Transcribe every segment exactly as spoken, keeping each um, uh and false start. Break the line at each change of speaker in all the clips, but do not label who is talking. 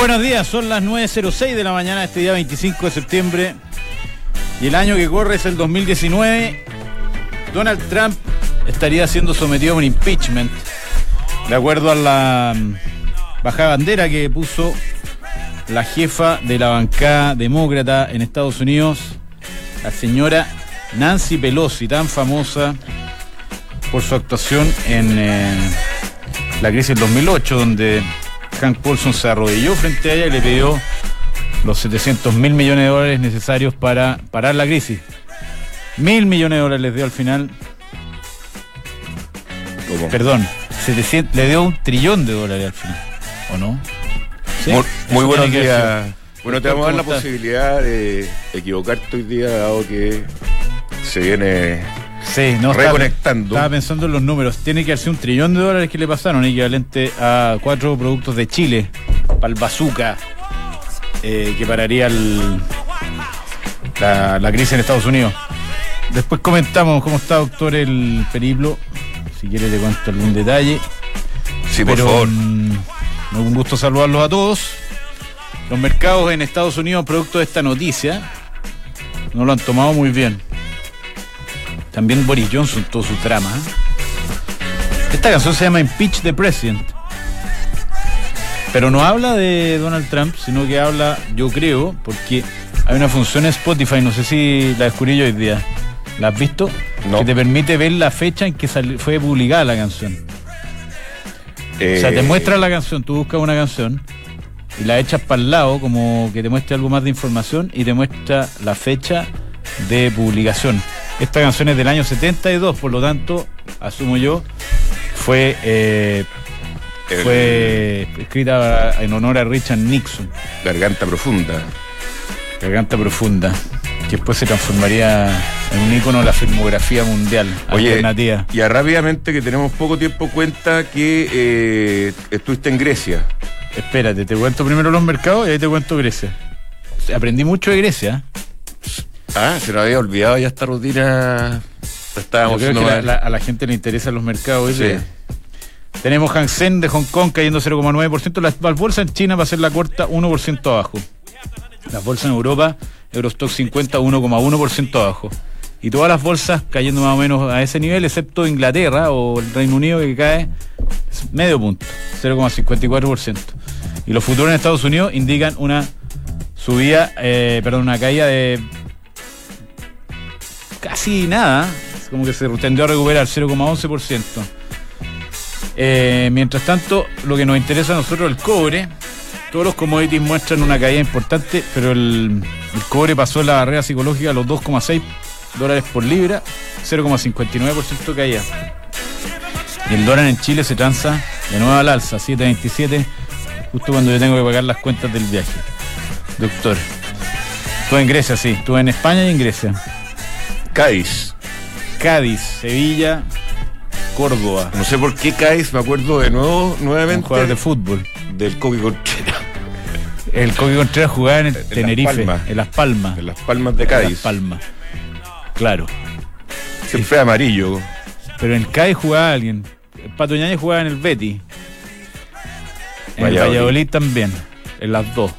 buenos días, son las nueve cero seis de la mañana, este día veinticinco de septiembre, y el año que corre es el dos mil diecinueve. Donald Trump estaría siendo sometido a un impeachment, de acuerdo a la bajada bandera que puso la jefa de la bancada demócrata en Estados Unidos, la señora Nancy Pelosi, tan famosa por su actuación en eh, la crisis del dos mil ocho, donde Hank Paulson se arrodilló frente a ella y le pidió los setecientos mil millones de dólares necesarios para parar la crisis. Mil millones de dólares les dio al final.
¿Cómo?
Perdón, setecientos, le dio un trillón de dólares al final, ¿o no? ¿Sí?
Muy, muy buenos
días.
días. Bueno, te vamos a dar la
¿Cómo estás?
posibilidad de equivocarte hoy día, dado que se viene
Sí, no,
reconectando.
Estaba, estaba pensando en los números. Tiene que hacer un trillón de dólares que le pasaron, equivalente a cuatro productos de Chile, para el bazooka, eh, que pararía el, la, la crisis en Estados Unidos. Después comentamos cómo está, doctor, el periplo. Si quiere le cuento algún detalle.
Sí, por
Pero,
favor.
mm, un gusto saludarlos a todos. Los mercados en Estados Unidos, producto de esta noticia, no lo han tomado muy bien. También Boris Johnson, todo su trama. Esta canción se llama Impeach the President, pero no habla de Donald Trump, sino que habla, yo creo, porque hay una función en Spotify, no sé si la descubrí yo hoy día. ¿La has visto?
No.
Que te permite ver la fecha en que sali- fue publicada la canción.
Eh,
O sea, te muestra la canción, tú buscas una canción y la echas para el lado, como que te muestre algo más de información, y te muestra la fecha de publicación. Esta canción es del año setenta y dos, por lo tanto, asumo yo, fue eh,
el-
fue escrita en honor a Richard Nixon,
Garganta Profunda.
Garganta Profunda, que después se transformaría en un ícono de la filmografía mundial alternativa.
ya rápidamente, que tenemos poco tiempo, cuenta que eh, estuviste en Grecia.
Espérate, te cuento primero los mercados y ahí te cuento Grecia. Aprendí mucho de Grecia.
Ah, se nos había olvidado ya esta rutina.
Yo
Estábamos
creo que
haciendo
la-
mal.
la- a la gente le interesan los mercados.
Sí.
¿Viste? Tenemos Hang Seng de Hong Kong cayendo cero coma nueve por ciento. Las, las bolsas en China va a ser la corta uno por ciento abajo. Las bolsas en Europa, Eurostock cincuenta, uno coma uno por ciento abajo. Y todas las bolsas cayendo más o menos a ese nivel, excepto Inglaterra o el Reino Unido, que cae medio punto, cero coma cincuenta y cuatro por ciento. Y los futuros en Estados Unidos indican una subida, eh, perdón, una caída de casi nada, como que se tendió a recuperar cero coma once por ciento. Eh, mientras tanto, lo que nos interesa a nosotros, el cobre, todos los commodities muestran una caída importante, pero el, el cobre pasó la barrera psicológica a los dos coma seis dólares por libra, cero coma cincuenta y nueve por ciento caída. Y el dólar en Chile se transa de nuevo al alza, siete veintisiete, justo cuando yo tengo que pagar las cuentas del viaje. Doctor, estuve en Grecia, sí, estuve en España y en Grecia.
Cádiz.
Cádiz, Sevilla, Córdoba.
No sé por qué Cádiz, me acuerdo de nuevo,
Un
nuevamente,
jugador de fútbol.
del Coqui Contreras.
El Coqui Contreras jugaba en el
En Las
Tenerife,
Palmas.
en Las Palmas.
En Las Palmas de
En
Cádiz.
Las Palmas. Claro.
Siempre amarillo.
Pero en Cádiz jugaba alguien. El Pato Ñañez jugaba en el Betis. En el
Valladolid.
Valladolid también. En las dos.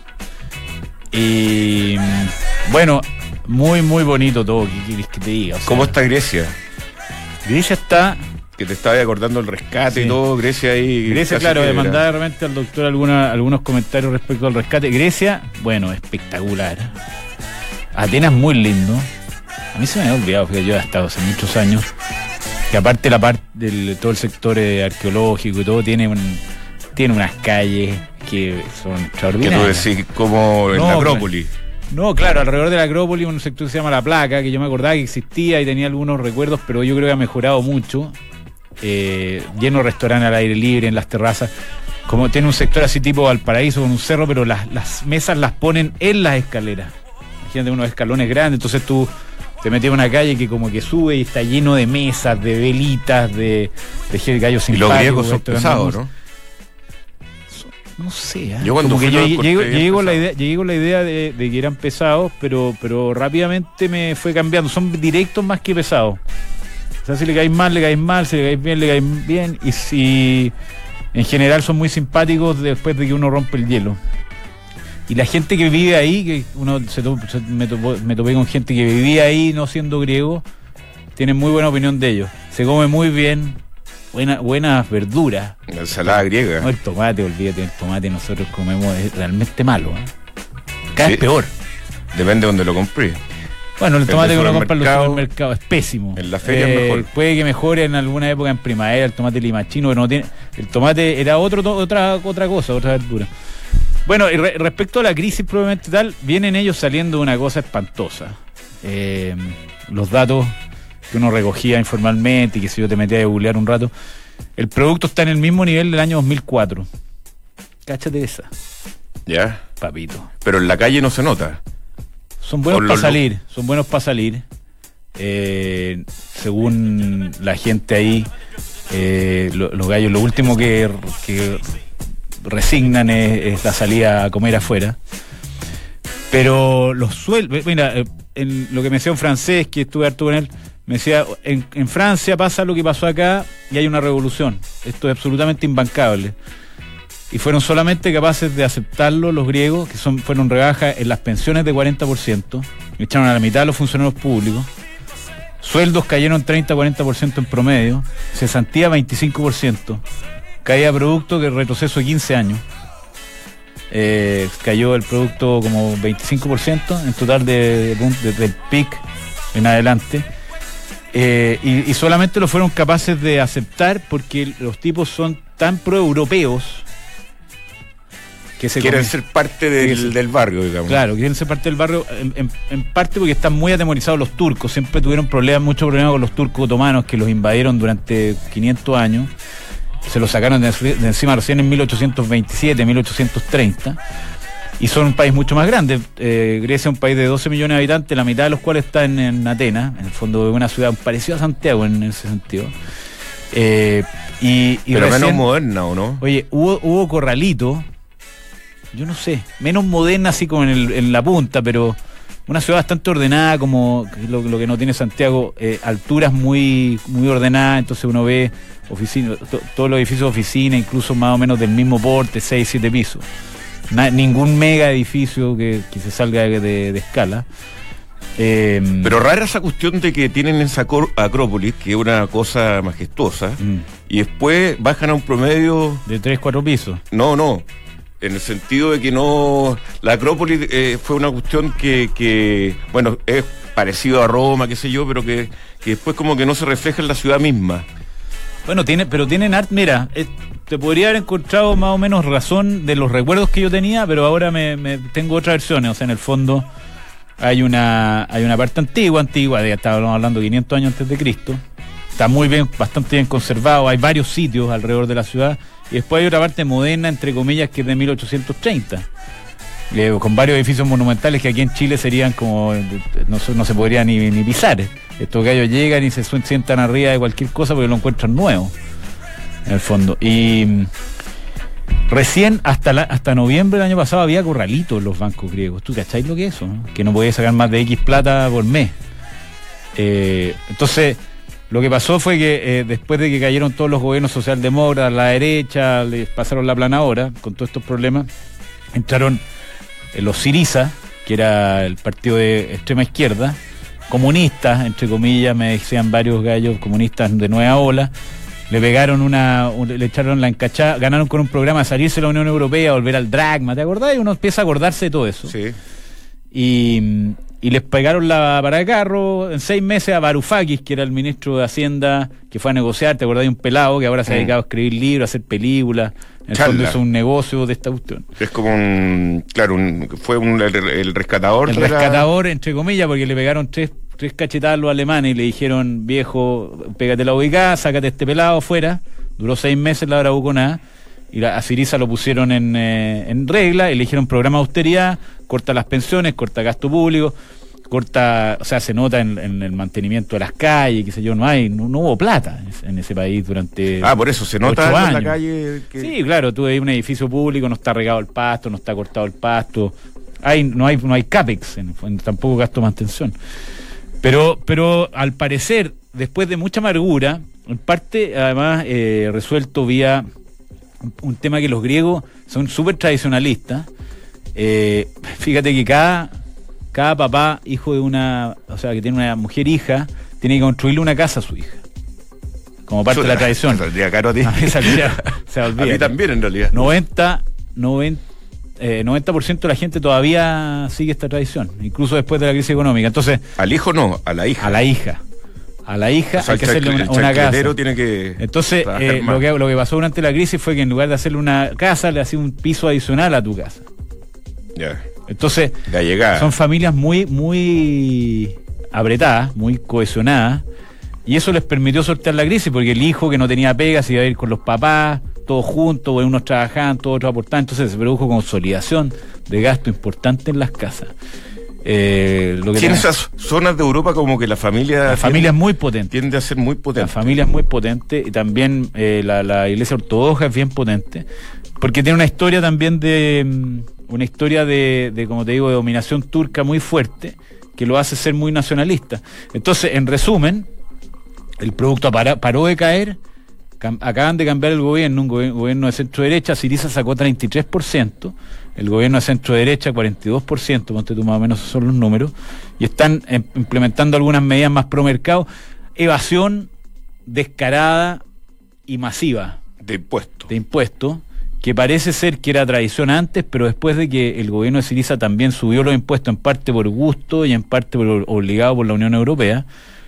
Y bueno, muy muy bonito todo. ¿Qué quieres que te diga? O sea,
¿Cómo está Grecia?
Grecia está.
Que te estaba acordando el rescate
Sí.
y todo. Grecia ahí.
Grecia,
casi
claro,
que
le
era-
mandaba de repente al doctor alguna, algunos comentarios respecto al rescate. Grecia, bueno, espectacular. Atenas, muy lindo. A mí se me había olvidado, porque yo he estado hace muchos años, que aparte la parte del todo el sector eh, arqueológico y todo, tiene un, tiene unas calles que son
Que tú
extraordinarias.
decís, como en
No,
la Acrópolis.
No, claro, alrededor de la Acrópolis un sector que se llama La Placa, que yo me acordaba que existía y tenía algunos recuerdos, pero yo creo que ha mejorado mucho. Eh, lleno de restaurantes al aire libre, en las terrazas. Como tiene un sector así tipo Valparaíso con un cerro, pero las, las mesas las ponen en las escaleras. Imagínate unos escalones grandes, entonces tú te metes en una calle que como que sube y está lleno de mesas, de velitas, de, de gallos
Y
simpáticos.
los griegos son
tocando
pesados,
música.
¿no?
No sé, ¿eh?
Yo cuando
como que
fui
yo
los
llegué,
encontré
llegué con la
pesados.
idea, llegué con la idea de, de que eran pesados, pero, pero rápidamente me fue cambiando. Son directos más que pesados. O sea, si le caes mal, le caes mal, si le caes bien, le caes bien. Y si en general son muy simpáticos después de que uno rompe el hielo. Y la gente que vive ahí, que uno se to, se, me, topó, me topé con gente que vivía ahí no siendo griego, tiene muy buena opinión de ellos. Se come muy bien, buena, buenas verduras.
La ensalada griega.
No, el tomate, olvídate, el tomate nosotros comemos es realmente malo, ¿eh? Cada vez
Sí.
peor.
Depende de donde lo compré.
Bueno, el
El
tomate
de
que uno compra en los
supermercado,
supermercados es pésimo.
en la feria es mejor.
Puede que mejore en alguna época en primavera el tomate limachino, pero no tiene. El tomate era otro to- otra otra cosa, otra verdura. Bueno, y re- respecto a la crisis probablemente tal, vienen ellos saliendo de una cosa espantosa. Eh, los datos que uno recogía informalmente y que si yo te metía a googlear un rato, el producto está en el mismo nivel del año dos mil cuatro. Cáchate esa,
Ya.
papito.
Pero en la calle no se nota.
Son buenos
Por
para
los-
salir, son buenos para salir. Eh, según la gente ahí, eh, lo- los gallos, lo último que, que resignan es, es la salida a comer afuera. Pero los sueldos, mira, eh, en lo que me decía un francés que estuve harto con él, me decía, en, en Francia pasa lo que pasó acá y hay una revolución. Esto es absolutamente imbancable. Y fueron solamente capaces de aceptarlo los griegos, que son fueron rebajas en las pensiones de cuarenta por ciento, echaron a la mitad a los funcionarios públicos, sueldos cayeron treinta a cuarenta por ciento en promedio, cesantía veinticinco por ciento, caía producto que retroceso de quince años, eh, cayó el producto como veinticinco por ciento en total de, de, de, del pic en adelante. Eh, y, y solamente lo fueron capaces de aceptar porque los tipos son tan pro-europeos que se
Quieren
comen-
ser parte del, del barrio, digamos.
Claro, quieren ser parte del barrio, en, en- en parte porque están muy atemorizados los turcos. Siempre tuvieron problemas, muchos problemas con los turcos otomanos que los invadieron durante quinientos años. Se los sacaron de, de encima recién en mil ochocientos veintisiete, mil ochocientos treinta. Y son un país mucho más grande. Eh, Grecia es un país de doce millones de habitantes, la mitad de los cuales está en, en Atenas, en el fondo de una ciudad parecida a Santiago en ese sentido. Eh, y, y
Pero
recién-
menos moderna, ¿o no?
Oye, hubo, hubo corralito, yo no sé, menos moderna así como en, el, en la punta, pero una ciudad bastante ordenada, como lo, lo que no tiene Santiago, eh, alturas muy, muy ordenadas, entonces uno ve oficinas, to, todos los edificios de oficina, incluso más o menos del mismo porte, seis, siete pisos. Na, ningún mega edificio que, que se salga de, de, de escala. Eh,
Pero rara esa cuestión de que tienen esa acor- Acrópolis, que es una cosa majestuosa,
mm,
y después bajan a un promedio.
de tres, cuatro pisos.
No, no. En el sentido de que no. La Acrópolis eh, fue una cuestión que, que, bueno, es parecido a Roma, qué sé yo, pero que, que después como que no se refleja en la ciudad misma.
Bueno, tiene, pero tienen arte, mira, eh, te podría haber encontrado más o menos razón de los recuerdos que yo tenía, pero ahora me, me tengo otras versiones, o sea, en el fondo hay una hay una parte antigua, antigua, de, estábamos hablando de quinientos años antes de Cristo, está muy bien, bastante bien conservado, hay varios sitios alrededor de la ciudad, y después hay otra parte moderna, entre comillas, que es de mil ochocientos treinta, eh, con varios edificios monumentales que aquí en Chile serían como, no, se- no se podría ni, ni pisar. Estos gallos llegan y se su- sientan arriba de cualquier cosa porque lo encuentran nuevo, en el fondo. Y mm, recién, hasta la, hasta noviembre del año pasado, había corralitos en los bancos griegos. ¿Tú cacháis lo que es eso? ¿No? Que no podías sacar más de X plata por mes. Eh, entonces, lo que pasó fue que eh, después de que cayeron todos los gobiernos socialdemócratas, la derecha, les pasaron la planadora con todos estos problemas, entraron eh, los Syriza, que era el partido de extrema izquierda, comunistas, entre comillas, me decían varios gallos comunistas de nueva ola, le pegaron una, un- le echaron la encachada, ganaron con un programa de salirse de la Unión Europea, volver al dragma, ¿te acordás? Y uno empieza a acordarse de todo eso.
Sí.
Y, y les pegaron la para de carro en seis meses a Varoufakis, que era el ministro de Hacienda, que fue a negociar, ¿te acordás? De un pelado que ahora se ha
Mm.
dedicado a escribir libros, a hacer películas, en el
Charla.
fondo hizo un negocio de esta cuestión.
Es como un. Claro, un, fue un, el, el rescatador.
El
de la-
rescatador, entre comillas, porque le pegaron tres, tres cachetadas a los alemanes y le dijeron, viejo, pégate la ubicada, sácate este pelado fuera. Duró seis meses la hora nada. Y la, a Syriza lo pusieron en, eh, en regla y le dijeron programa de austeridad, corta las pensiones, corta gasto público, corta, o sea, se nota en, en el mantenimiento de las calles, qué sé yo, no hay, no, no hubo plata en ese, en ese país durante
Ah, por eso se nota
ocho
en la
años.
calle. Que...
Sí, claro, tú ves un edificio público, no está regado el pasto, no está cortado el pasto, hay, no hay, no hay capex, en, en, tampoco gasto de mantención. Pero, pero al parecer, después de mucha amargura, en parte, además, eh, resuelto vía un, un tema que los griegos son súper tradicionalistas, Eh, fíjate que cada, cada papá, hijo de una, o sea, que tiene una mujer hija, tiene que construirle una casa a su hija. Como parte de la tradición.
Saldría caro a ti.
A mí saldría, se olvida.
A mí también, en realidad.
noventa, noventa, eh, noventa por ciento de la gente todavía sigue esta tradición, incluso después de la crisis económica. Entonces,
al hijo no, a la hija.
A la hija. A la hija, o sea, hay que hacerle una,
el
una casa.
Tiene que
Entonces, eh, lo, que, lo que pasó durante la crisis fue que en lugar de hacerle una casa, le hacía un piso adicional a tu casa.
Ya.
Entonces,
ya
son familias muy, muy apretadas, muy cohesionadas, y eso les permitió sortear la crisis, porque el hijo que no tenía pega se iba a ir con los papás, todos juntos, unos trabajaban, todos otros aportaban, entonces se produjo consolidación de gasto importante en las casas. Eh, lo que
sí, en esas zonas de Europa como que la familia
la familia es muy potente,
tiende a ser muy potente,
la familia es muy potente, y también eh, la, la iglesia ortodoxa es bien potente, porque tiene una historia también de una historia de, de como te digo, de dominación turca muy fuerte, que lo hace ser muy nacionalista. Entonces, en resumen, el producto paró, paró de caer. Acaban de cambiar el gobierno, un gobierno de centro-derecha. Syriza sacó treinta y tres por ciento, el gobierno de centro-derecha cuarenta y dos por ciento, ponte tú más o menos, esos son los números, y están eh, implementando algunas medidas más pro mercado, evasión descarada y masiva
de impuestos,
de impuestos, que parece ser que era tradición antes, pero después de que el gobierno de Syriza también subió los impuestos, en parte por gusto y en parte por obligado por la Unión Europea,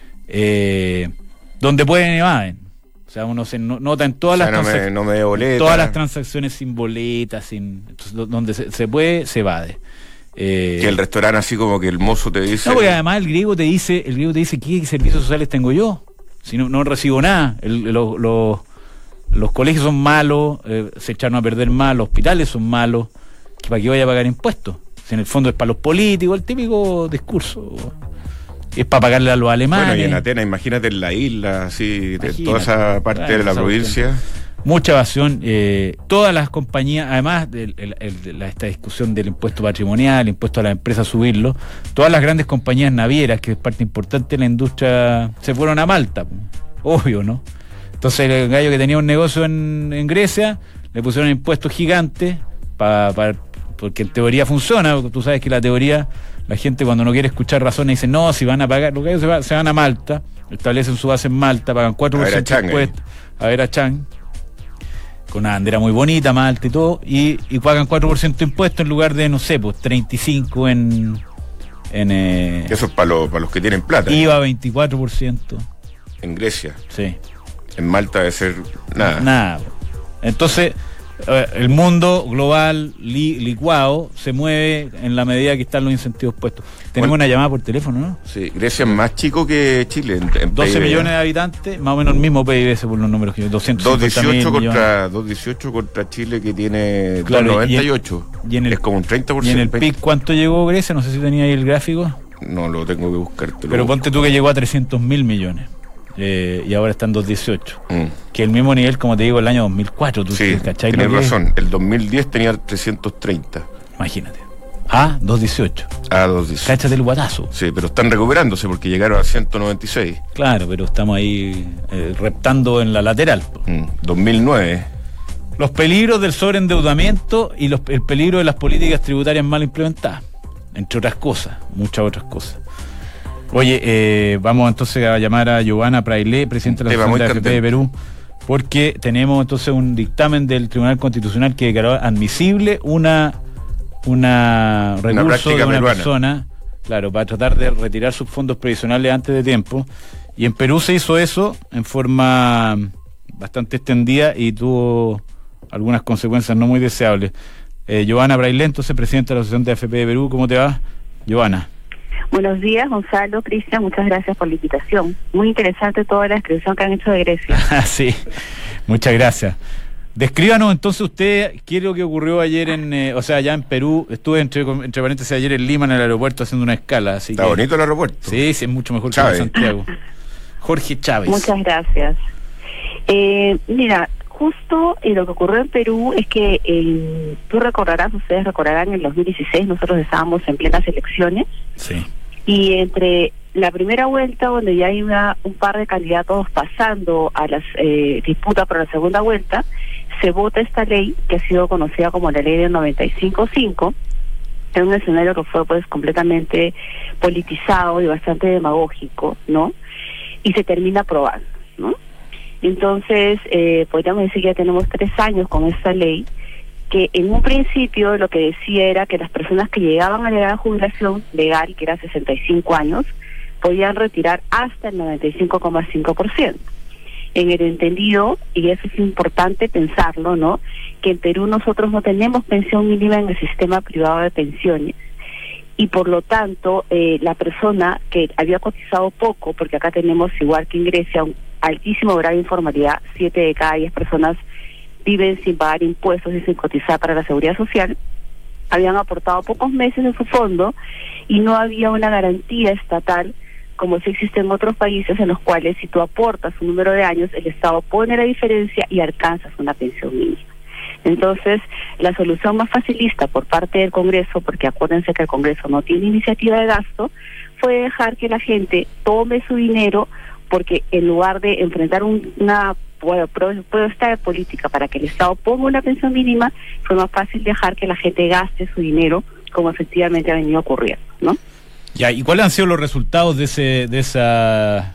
eh, donde pueden evaden. O sea, uno se nota en todas, o sea, las,
no me, no me boleta.
todas las transacciones sin boletas, sin, entonces, donde se, se puede, se evade.
Eh, que el restaurante así como que el mozo te dice...
No, porque además el griego te dice, el griego te dice, ¿qué servicios sociales tengo yo? Si no, no recibo nada. El, lo, lo, los colegios son malos, eh, se echaron a perder mal, los hospitales son malos, ¿para qué vaya a pagar impuestos? Si en el fondo es para los políticos, el típico discurso... Es para pagarle a los alemanes.
Bueno, y en Atenas, imagínate en la isla, así, de toda esa parte claro, de la provincia.
Cuestión. Mucha evasión. Eh, todas las compañías, además de el, el, la, esta discusión del impuesto patrimonial, el impuesto a la empresa, subirlo, todas las grandes compañías navieras, que es parte importante de la industria, se fueron a Malta, obvio, ¿no? Entonces el gallo que tenía un negocio en, en Grecia, le pusieron impuestos gigantes, pa, pa, porque en teoría funciona, tú sabes que la teoría... La gente cuando no quiere escuchar razones dice, no, si van a pagar, los gallos se, va, se van a Malta, establecen su base en Malta, pagan cuatro por ciento de impuestos, a ver a Chang, con una bandera muy bonita, Malta y todo, y, y pagan cuatro por ciento de impuestos en lugar de, no sé, pues treinta y cinco en... en eh,
Eso es para lo, para los que tienen plata.
I V A veinticuatro por ciento.
En Grecia.
Sí.
En Malta debe ser nada.
Nada. Entonces... el mundo global li, licuado se mueve en la medida que están los incentivos puestos. Tenemos bueno, una llamada por teléfono, ¿no?
Sí, Grecia es más chico que Chile en, en
doce millones de habitantes, más o menos el mismo P I B por los números que yo, doscientos
dieciocho contra doscientos dieciocho contra Chile, que tiene claro, doscientos noventa y ocho.
Y en el,
es como un treinta por ciento.
¿Y en el P I B cuánto llegó Grecia? No sé si tenía ahí el gráfico.
No, lo tengo que buscar.
Pero ponte tú que llegó a trescientos mil millones. Eh, y ahora están doscientos dieciocho, mm. que el mismo nivel, como te digo, el año dos mil cuatro. ¿Tú
sí,
¿cachai?
Tienes razón, el dos mil diez tenía trescientos treinta.
Imagínate. A doscientos dieciocho.
A doscientos dieciocho.
Cáchate el guatazo.
Sí, pero están recuperándose porque llegaron a ciento noventa y seis.
Claro, pero estamos ahí eh, reptando en la lateral.
Mm. dos mil nueve.
Los peligros del sobreendeudamiento y los, el peligro de las políticas tributarias mal implementadas, entre otras cosas, muchas otras cosas. Oye, eh, vamos entonces a llamar a Giovanna Prailé, presidenta de la Asociación de A F P de Perú, porque tenemos entonces un dictamen del Tribunal Constitucional que declaró admisible una, una recurso una de una peruana. persona, claro, para tratar de retirar sus fondos previsionales antes de tiempo. Y en Perú se hizo eso en forma bastante extendida y tuvo algunas consecuencias no muy deseables. Eh, Giovanna Prailé, entonces presidenta de la Asociación de A F P de Perú, ¿cómo te va, Giovanna?
Buenos días, Gonzalo, Cristian, muchas gracias por la invitación. Muy interesante toda la descripción que han hecho de Grecia.
Sí, muchas gracias. Descríbanos entonces usted qué es lo que ocurrió ayer en, eh, o sea, allá en Perú. Estuve entre, entre paréntesis ayer en Lima, en el aeropuerto, haciendo una escala. Así
Está
que,
bonito el aeropuerto.
Sí, sí, es mucho mejor Chávez. que en Santiago. Jorge Chávez.
Muchas gracias. Eh, mira, justo eh, lo que ocurrió en Perú es que eh, tú recordarás, ustedes recordarán, en el dos mil dieciséis nosotros estábamos en plenas elecciones.
Sí.
Y entre la primera vuelta, donde ya hay una, un par de candidatos pasando a las eh, disputas por la segunda vuelta, se vota esta ley que ha sido conocida como la ley del noventa y cinco cinco, en un escenario que fue pues completamente politizado y bastante demagógico, ¿no? Y se termina aprobando, ¿no? Entonces, eh, podríamos decir que ya tenemos tres años con esta ley, que en un principio lo que decía era que las personas que llegaban a la edad de jubilación legal, que era sesenta y cinco años, podían retirar hasta el noventa y cinco coma cinco por ciento. En el entendido, y eso es importante pensarlo, ¿no?, que en Perú nosotros no tenemos pensión mínima en el sistema privado de pensiones, y por lo tanto eh, la persona que había cotizado poco, porque acá tenemos, igual que en Grecia, un altísimo grado de informalidad, siete de cada diez personas viven sin pagar impuestos y sin cotizar para la seguridad social, habían aportado pocos meses en su fondo y no había una garantía estatal como si existe en otros países en los cuales si tú aportas un número de años, el Estado pone la diferencia y alcanzas una pensión mínima. Entonces, la solución más facilista por parte del Congreso, porque acuérdense que el Congreso no tiene iniciativa de gasto, fue dejar que la gente tome su dinero, porque en lugar de enfrentar un, una bueno, propuesta de política para que el Estado ponga una pensión mínima, fue más fácil dejar que la gente gaste su dinero, como efectivamente ha venido ocurriendo, ¿no?
Ya, ¿y cuáles han sido los resultados de ese, de esa,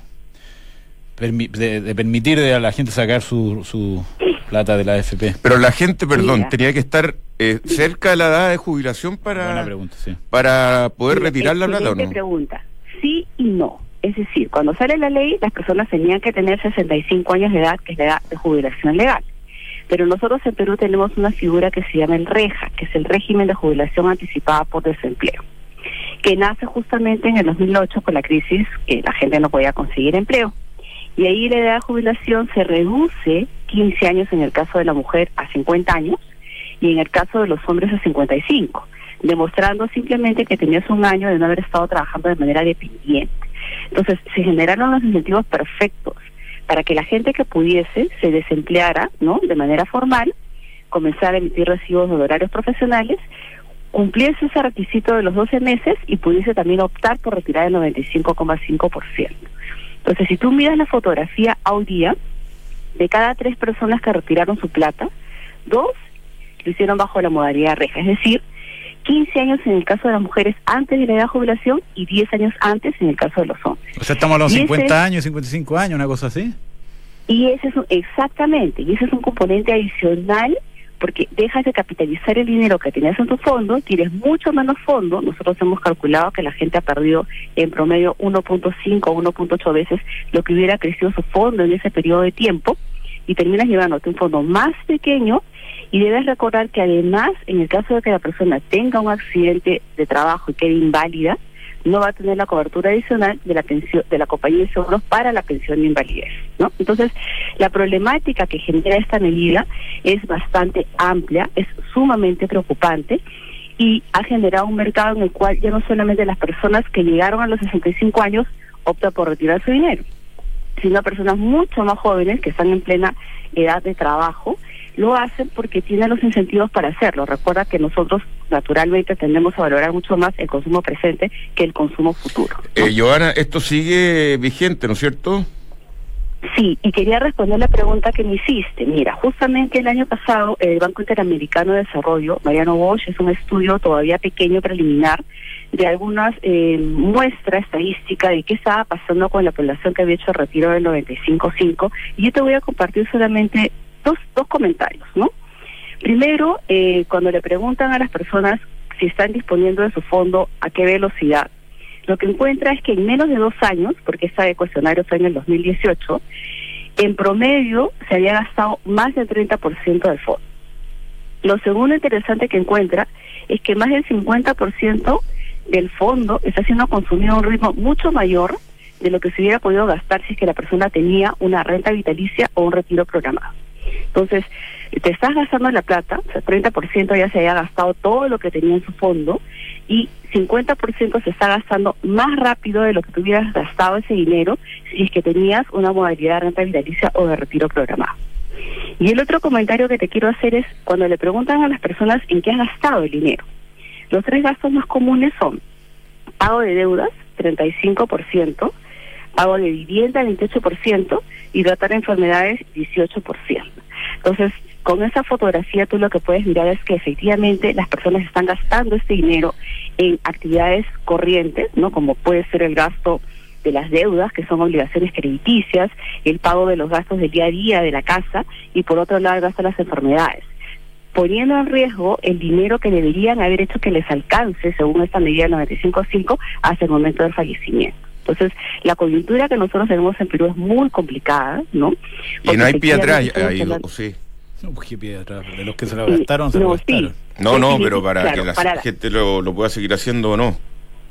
de, de permitir a la gente sacar su, su plata de la A F P?
Pero la gente, perdón,
Mira.
tenía que estar eh, cerca de la edad de jubilación para,
Buena pregunta, sí.
para poder retirar la plata, ¿o no?
Pregunta, sí y no. Es decir, cuando sale la ley, las personas tenían que tener sesenta y cinco años de edad, que es la edad de jubilación legal. Pero nosotros en Perú tenemos una figura que se llama el REJA, que es el régimen de jubilación anticipada por desempleo, que nace justamente en el dos mil ocho con la crisis, que la gente no podía conseguir empleo. Y ahí la edad de jubilación se reduce quince años en el caso de la mujer a cincuenta años y en el caso de los hombres a cincuenta y cinco, demostrando simplemente que tenías un año de no haber estado trabajando de manera dependiente. Entonces se generaron los incentivos perfectos para que la gente que pudiese se desempleara, ¿no?, de manera formal, comenzara a emitir recibos de honorarios profesionales, cumpliese ese requisito de los doce meses y pudiese también optar por retirar el noventa y cinco coma cinco por ciento. Entonces, si tú miras la fotografía hoy día, de cada tres personas que retiraron su plata, dos lo hicieron bajo la modalidad reja, es decir, quince años en el caso de las mujeres antes de la edad de jubilación y diez años antes en el caso de los hombres.
O sea, estamos hablando de cincuenta
ese,
años, cincuenta y cinco años, una cosa así.
Y ese es un, exactamente, y ese es un componente adicional, porque dejas de capitalizar el dinero que tenías en tu fondo, tienes mucho menos fondo. Nosotros hemos calculado que la gente ha perdido en promedio uno punto cinco o uno punto ocho veces lo que hubiera crecido su fondo en ese periodo de tiempo, y terminas llevándote un fondo más pequeño. Y debes recordar que además, en el caso de que la persona tenga un accidente de trabajo y quede inválida, no va a tener la cobertura adicional de la pensión de la compañía de seguros para la pensión de invalidez, ¿no? Entonces, la problemática que genera esta medida es bastante amplia, es sumamente preocupante y ha generado un mercado en el cual ya no solamente las personas que llegaron a los sesenta y cinco años optan por retirar su dinero, sino personas mucho más jóvenes que están en plena edad de trabajo, lo hacen porque tienen los incentivos para hacerlo. Recuerda que nosotros naturalmente tendemos a valorar mucho más el consumo presente que el consumo futuro, ¿no?
Eh, Johanna, esto sigue vigente, ¿no es cierto?
Sí, y quería responder la pregunta que me hiciste. Mira, justamente el año pasado el Banco Interamericano de Desarrollo, Mariano Bosch, es un estudio todavía pequeño, preliminar, de algunas eh, muestra estadística de qué estaba pasando con la población que había hecho el retiro del noventa y cinco punto cinco, y yo te voy a compartir solamente dos, dos comentarios, ¿no? Primero, eh, cuando le preguntan a las personas si están disponiendo de su fondo, a qué velocidad, lo que encuentra es que en menos de dos años, porque esta de cuestionario fue en el dos mil dieciocho, en promedio se había gastado más del treinta por ciento del fondo. Lo segundo interesante que encuentra es que más del cincuenta por ciento del fondo está siendo consumido a un ritmo mucho mayor de lo que se hubiera podido gastar si es que la persona tenía una renta vitalicia o un retiro programado. Entonces, te estás gastando la plata, o sea, treinta por ciento ya se había gastado todo lo que tenía en su fondo y cincuenta por ciento se está gastando más rápido de lo que tú hubieras gastado ese dinero si es que tenías una modalidad de renta vitalicia o de retiro programado. Y el otro comentario que te quiero hacer es cuando le preguntan a las personas en qué has gastado el dinero. Los tres gastos más comunes son pago de deudas, treinta y cinco por ciento, pago de vivienda, veintiocho por ciento, y tratar enfermedades, dieciocho por ciento. Entonces, con esa fotografía tú lo que puedes mirar es que efectivamente las personas están gastando este dinero en actividades corrientes, ¿no? Como puede ser el gasto de las deudas, que son obligaciones crediticias, el pago de los gastos del día a día de la casa, y por otro lado el gasto de las enfermedades, poniendo en riesgo el dinero que deberían haber hecho que les alcance, según esta medida noventa y cinco punto cinco, hasta el momento del fallecimiento. Entonces, la coyuntura que nosotros tenemos en Perú es muy complicada, ¿no?
Porque y no hay pie atrás, ahí, sí.
No, pues qué pie atrás, de los que se lo gastaron, se
no,
lo gastaron.
Sí.
No, no, pero para
claro,
que la
para
gente lo, lo pueda seguir haciendo o no.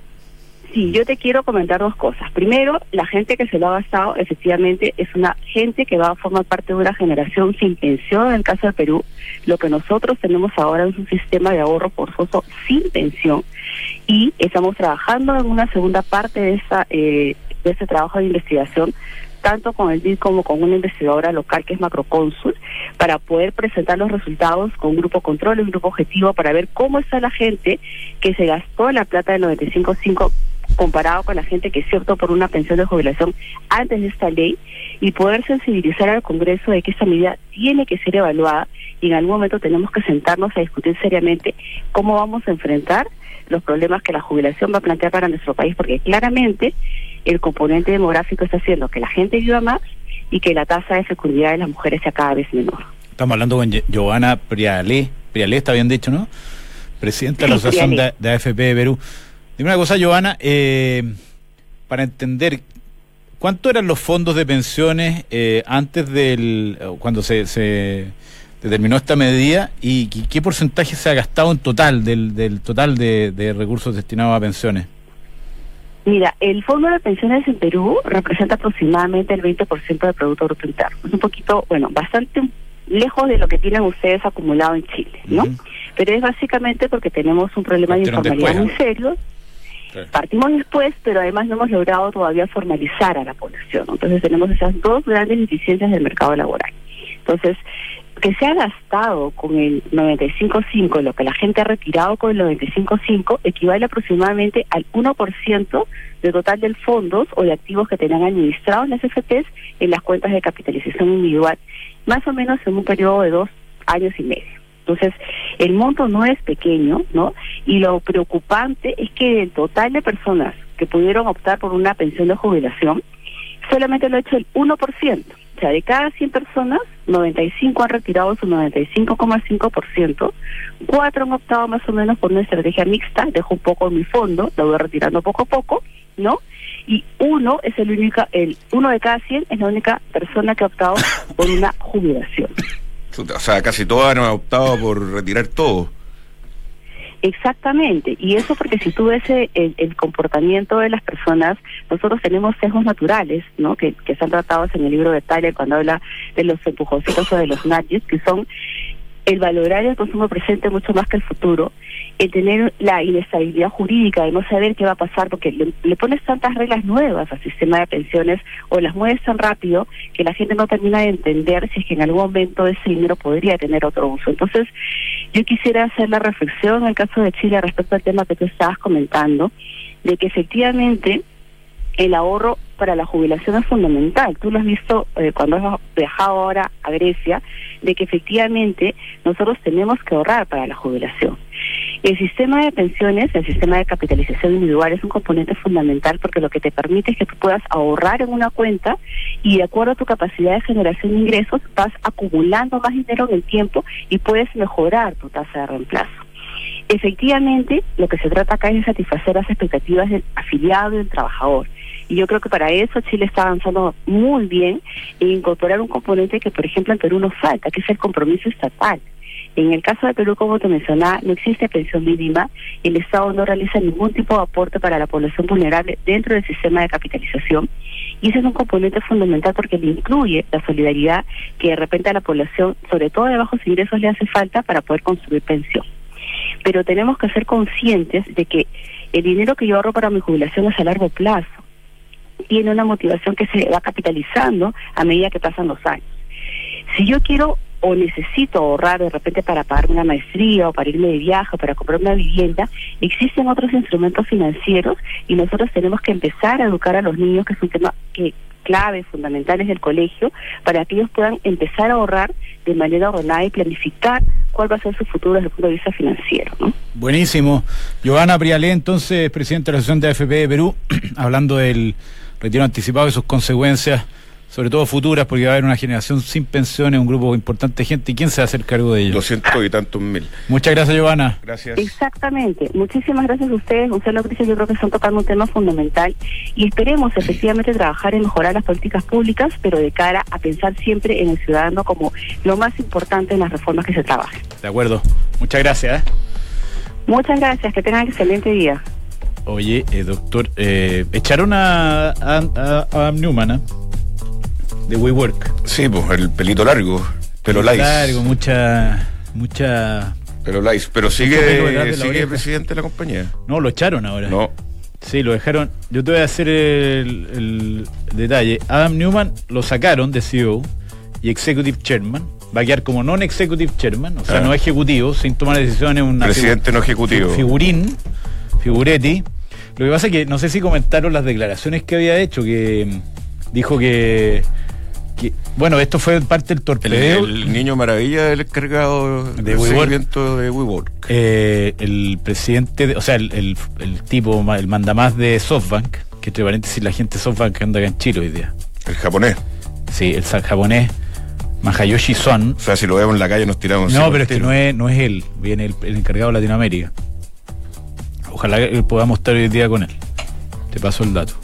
Sí, yo te quiero comentar dos cosas. Primero, la gente que se lo ha gastado, efectivamente, es una gente que va a formar parte de una generación sin pensión, en el caso de Perú. Lo que nosotros tenemos ahora es un sistema de ahorro forzoso sin pensión, y estamos trabajando en una segunda parte de, esa, eh, de este trabajo de investigación, tanto con el D I C como con una investigadora local que es Macrocónsul, para poder presentar los resultados con un grupo control, un grupo objetivo, para ver cómo está la gente que se gastó la plata del noventa y cinco punto cinco comparado con la gente que se optó por una pensión de jubilación antes de esta ley, y poder sensibilizar al Congreso de que esta medida tiene que ser evaluada, y en algún momento tenemos que sentarnos a discutir seriamente cómo vamos a enfrentar los problemas que la jubilación va a plantear para nuestro país, porque claramente el componente demográfico está haciendo que la gente viva más y que la tasa de fecundidad de las mujeres sea cada vez menor.
Estamos hablando con Giovanna Prialé, Prialé está bien dicho, ¿no? Presidenta de la
Sí,
Asociación
Prialé.
de, de A F P de Perú. Dime una cosa, Giovanna, eh, para entender, ¿cuánto eran los fondos de pensiones eh, antes del, cuando se, se determinó esta medida, y qué, qué porcentaje se ha gastado en total del, del total de, de recursos destinados a pensiones?
Mira, el fondo de pensiones en Perú representa aproximadamente el veinte por ciento del Producto Bruto Interno. Es un poquito, bueno, bastante lejos de lo que tienen ustedes acumulado en Chile, ¿no? Uh-huh. Pero es básicamente porque tenemos un problema Partieron de informalidad después, muy serio. Sí. Partimos después, pero además no hemos logrado todavía formalizar a la población, ¿no? Entonces tenemos esas dos grandes deficiencias del mercado laboral. Entonces, que se ha gastado con el noventa y cinco punto cinco, lo que la gente ha retirado con el noventa y cinco punto cinco, equivale aproximadamente al uno por ciento del total de fondos o de activos que tenían administrados las F Ps en las cuentas de capitalización individual, más o menos en un periodo de dos años y medio. Entonces, el monto no es pequeño, ¿no? Y lo preocupante es que del total de personas que pudieron optar por una pensión de jubilación, solamente lo ha hecho el uno por ciento. O sea, de cada cien personas, noventa y cinco han retirado su noventa y cinco coma cinco por ciento, cuatro han optado más o menos por una estrategia mixta, dejo un poco en mi fondo, lo voy retirando poco a poco, ¿no? Y uno es el único, el uno de cada cien es la única persona que ha optado por una jubilación.
O sea, casi todos han optado por retirar todo.
Exactamente, y eso porque si tú ves el, el comportamiento de las personas, nosotros tenemos sesgos naturales, ¿no? Que, que están tratados en el libro de Tyler cuando habla de los empujoncitos o de los nudges, que son el valorar el consumo presente mucho más que el futuro, el tener la inestabilidad jurídica de no saber qué va a pasar, porque le, le pones tantas reglas nuevas al sistema de pensiones o las mueves tan rápido que la gente no termina de entender si es que en algún momento ese dinero podría tener otro uso. Entonces, yo quisiera hacer la reflexión en el caso de Chile respecto al tema que tú estabas comentando, de que efectivamente el ahorro para la jubilación es fundamental. Tú lo has visto eh, cuando has viajado ahora a Grecia, de que efectivamente nosotros tenemos que ahorrar para la jubilación. El sistema de pensiones, el sistema de capitalización individual es un componente fundamental porque lo que te permite es que tú puedas ahorrar en una cuenta y de acuerdo a tu capacidad de generación de ingresos vas acumulando más dinero en el tiempo y puedes mejorar tu tasa de reemplazo. Efectivamente, lo que se trata acá es de satisfacer las expectativas del afiliado y del trabajador. Y yo creo que para eso Chile está avanzando muy bien en incorporar un componente que, por ejemplo, en Perú nos falta, que es el compromiso estatal. En el caso de Perú, como te mencionaba, no existe pensión mínima, el Estado no realiza ningún tipo de aporte para la población vulnerable dentro del sistema de capitalización, y ese es un componente fundamental porque le incluye la solidaridad que de repente a la población, sobre todo de bajos ingresos, le hace falta para poder construir pensión. Pero tenemos que ser conscientes de que el dinero que yo ahorro para mi jubilación es a largo plazo, tiene una motivación que se va capitalizando a medida que pasan los años. Si yo quiero o necesito ahorrar de repente para pagar una maestría o para irme de viaje o para comprar una vivienda, existen otros instrumentos financieros y nosotros tenemos que empezar a educar a los niños, que es un tema que claves, fundamentales del colegio, para que ellos puedan empezar a ahorrar de manera ordenada y planificar cuál va a ser su futuro desde el punto de vista financiero, ¿no?
Buenísimo. Giovanna Prialé, entonces, presidenta de la Asociación de A F P de Perú, hablando del retiro anticipado y sus consecuencias, sobre todo futuras, porque va a haber una generación sin pensiones, un grupo importante de gente. ¿Y quién se va a hacer cargo de ellos?
Doscientos y tantos mil.
Muchas gracias, Giovanna.
Gracias.
Exactamente. Muchísimas gracias a ustedes. Gonzalo, Cristian, yo creo que están tocando un tema fundamental y esperemos efectivamente trabajar en mejorar las políticas públicas, pero de cara a pensar siempre en el ciudadano como lo más importante en las reformas que se trabajen.
De acuerdo. Muchas gracias. ¿eh?
Muchas gracias. Que tengan excelente día.
Oye, eh, doctor, eh, echaron a, a, a, a Newman, ¿eh? De WeWork.
Sí, pues el pelito largo, pelo lice.
Largo, mucha, mucha.
Pelo lice, pero sigue, sigue presidente de la compañía.
No, lo echaron ahora.
No.
Sí, lo dejaron. Yo te voy a hacer el, el detalle. Adam Newman lo sacaron de C E O y Executive Chairman. Va a quedar como non-executive chairman, o sea, ah. no ejecutivo, sin tomar decisiones. Una
presidente no ejecutivo.
Figurín, figuretti. Lo que pasa es que no sé si comentaron las declaraciones que había hecho, que dijo que Que, bueno, esto fue parte del torpedeo.
El, el niño maravilla del encargado
de
del
WeWork.
seguimiento de WeWork.
Eh, el presidente, de, o sea, el, el, el tipo, el mandamás de SoftBank, que entre paréntesis la gente de SoftBank anda acá en Chile hoy día.
El japonés.
Sí, el japonés, Masayoshi Son.
O sea, si lo vemos en la calle nos tiramos.
No, pero es que no es, no es él, viene el, el encargado de Latinoamérica. Ojalá que podamos estar hoy día con él. Te paso el dato.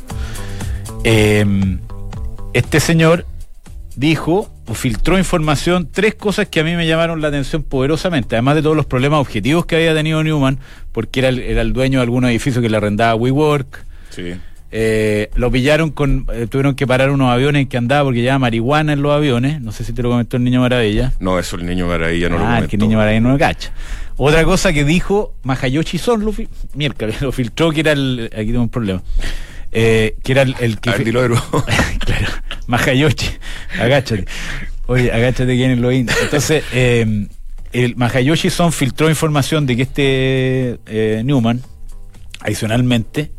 Eh, este señor dijo o filtró información, tres cosas que a mí me llamaron la atención poderosamente, además de todos los problemas objetivos que había tenido Newman, porque era el, era el dueño de algunos edificios que le arrendaba WeWork.
Sí.
Eh, lo pillaron con, eh, tuvieron que parar unos aviones que andaba porque llevaba marihuana en los aviones, no sé si te lo comentó el Niño Maravilla.
No, eso el Niño Maravilla no
ah,
lo comentó. Ah,
que el Niño Maravilla no lo cacha. Otra cosa que dijo Masayoshi Son, lo, fi- miércoles, lo filtró, que era el, aquí tengo un problema. Eh, que era el, el que...
Fi- claro,
Masayoshi, agáchate. Oye, agáchate que en lo in. Entonces, eh, el Masayoshi Son filtró información de que este eh, Newman, adicionalmente,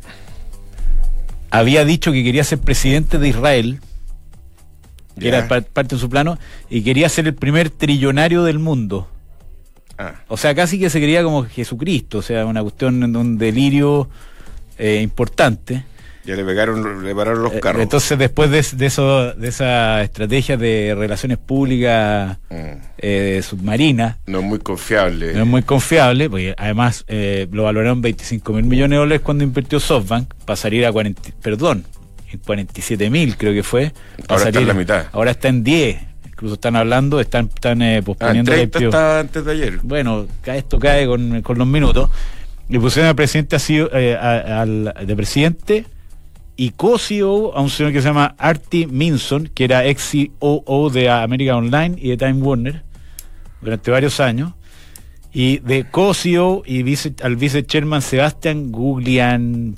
había dicho que quería ser presidente de Israel, que yeah. era pa- parte de su plano, y quería ser el primer trillonario del mundo. Ah. O sea, casi que se quería como Jesucristo, o sea, una cuestión en un delirio eh, importante.
Ya le pegaron, le pararon los carros.
Eh, entonces, después de, de eso, de esa estrategia de relaciones públicas mm. eh, submarinas,
no es muy confiable.
No es muy confiable, porque además eh, lo valoraron veinticinco mil millones de dólares cuando invirtió SoftBank, para salir a cuarenta, perdón, en cuarenta y siete mil creo que fue.
Ahora
salir,
está en la mitad.
Ahora está en diez. Incluso están hablando, están, están eh, posponiendo
ah,
el
I P O. Está antes de ayer.
Bueno, esto cae con, con los minutos. Le pusieron al presidente así, eh, a, al de presidente y co-C E O a un señor que se llama Artie Minson, que era ex C O O de America Online y de Time Warner durante varios años, y de co-C E O y vice, al vice chairman Sebastian Guggenheim,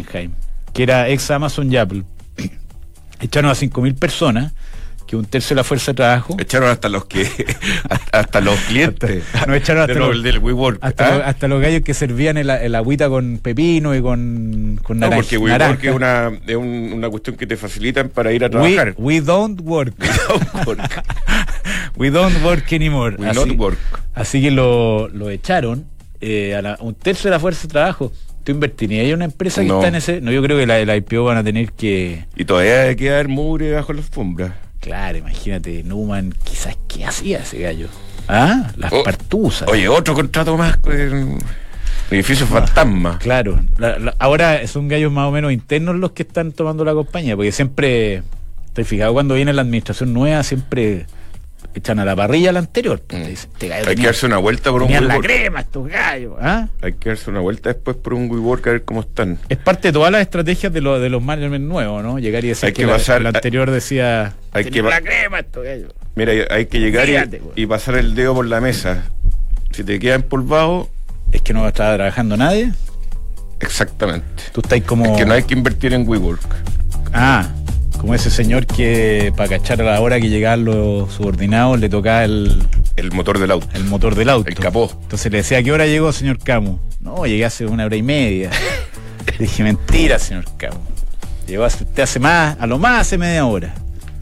que era ex Amazon y Apple. Echaron a cinco mil personas, que un tercio de la fuerza de trabajo.
Echaron hasta los que hasta, hasta los clientes.
Hasta, no echaron hasta
de
los,
los, del WeWork.
Hasta,
¿ah?
los, hasta los gallos que servían el, el agüita con pepino y con, con naranja.
No, porque WeWork es una, es un, una cuestión que te facilitan para ir a trabajar.
We, we don't work.
We don't work.
We don't work anymore.
We
así,
not work.
Así que lo, lo echaron eh, a la, un tercio de la fuerza de trabajo. ¿Tú invertirías en una empresa que no. está en ese? No, yo creo que la, la I P O van a tener que...
Y todavía hay que dar mugre bajo la alfombra.
Claro, imagínate, Newman, quizás, ¿qué hacía ese gallo? ¿Ah? Las oh, partusas.
Oye, otro contrato más con edificios no, fantasma.
Claro, la, la, ahora son gallos más o menos internos los que están tomando la compañía, porque siempre, estoy fijado, cuando viene la administración nueva, siempre echan a la parrilla la anterior.
Mm.
Dicen, este gallo
hay
tenía,
que darse una vuelta por un
WeWork.
la
crema estos gallos. ¿Ah?
Hay que darse una vuelta después por un WeWork a ver cómo están.
Es parte de todas las estrategias de, lo, de los management nuevos, ¿no? Llegar y decir
hay que,
que la,
pasar,
la anterior decía
hay que
la crema estos gallos.
Mira, hay que llegar Fíjate, y, y pasar el dedo por la mesa. Si te queda empolvado,
es que no va a estar trabajando nadie.
Exactamente.
Tú estás como...
Es que no hay que invertir en WeWork.
Ah, como ese señor que para cachar a la hora que llegaban los subordinados le tocaba el...
El motor del auto.
El motor del auto.
El capó.
Entonces le decía, ¿a qué hora llegó, señor Camus? No, llegué hace una hora y media. Dije, mentira, señor Camus. Llegó hace, te hace más, a lo más hace media hora.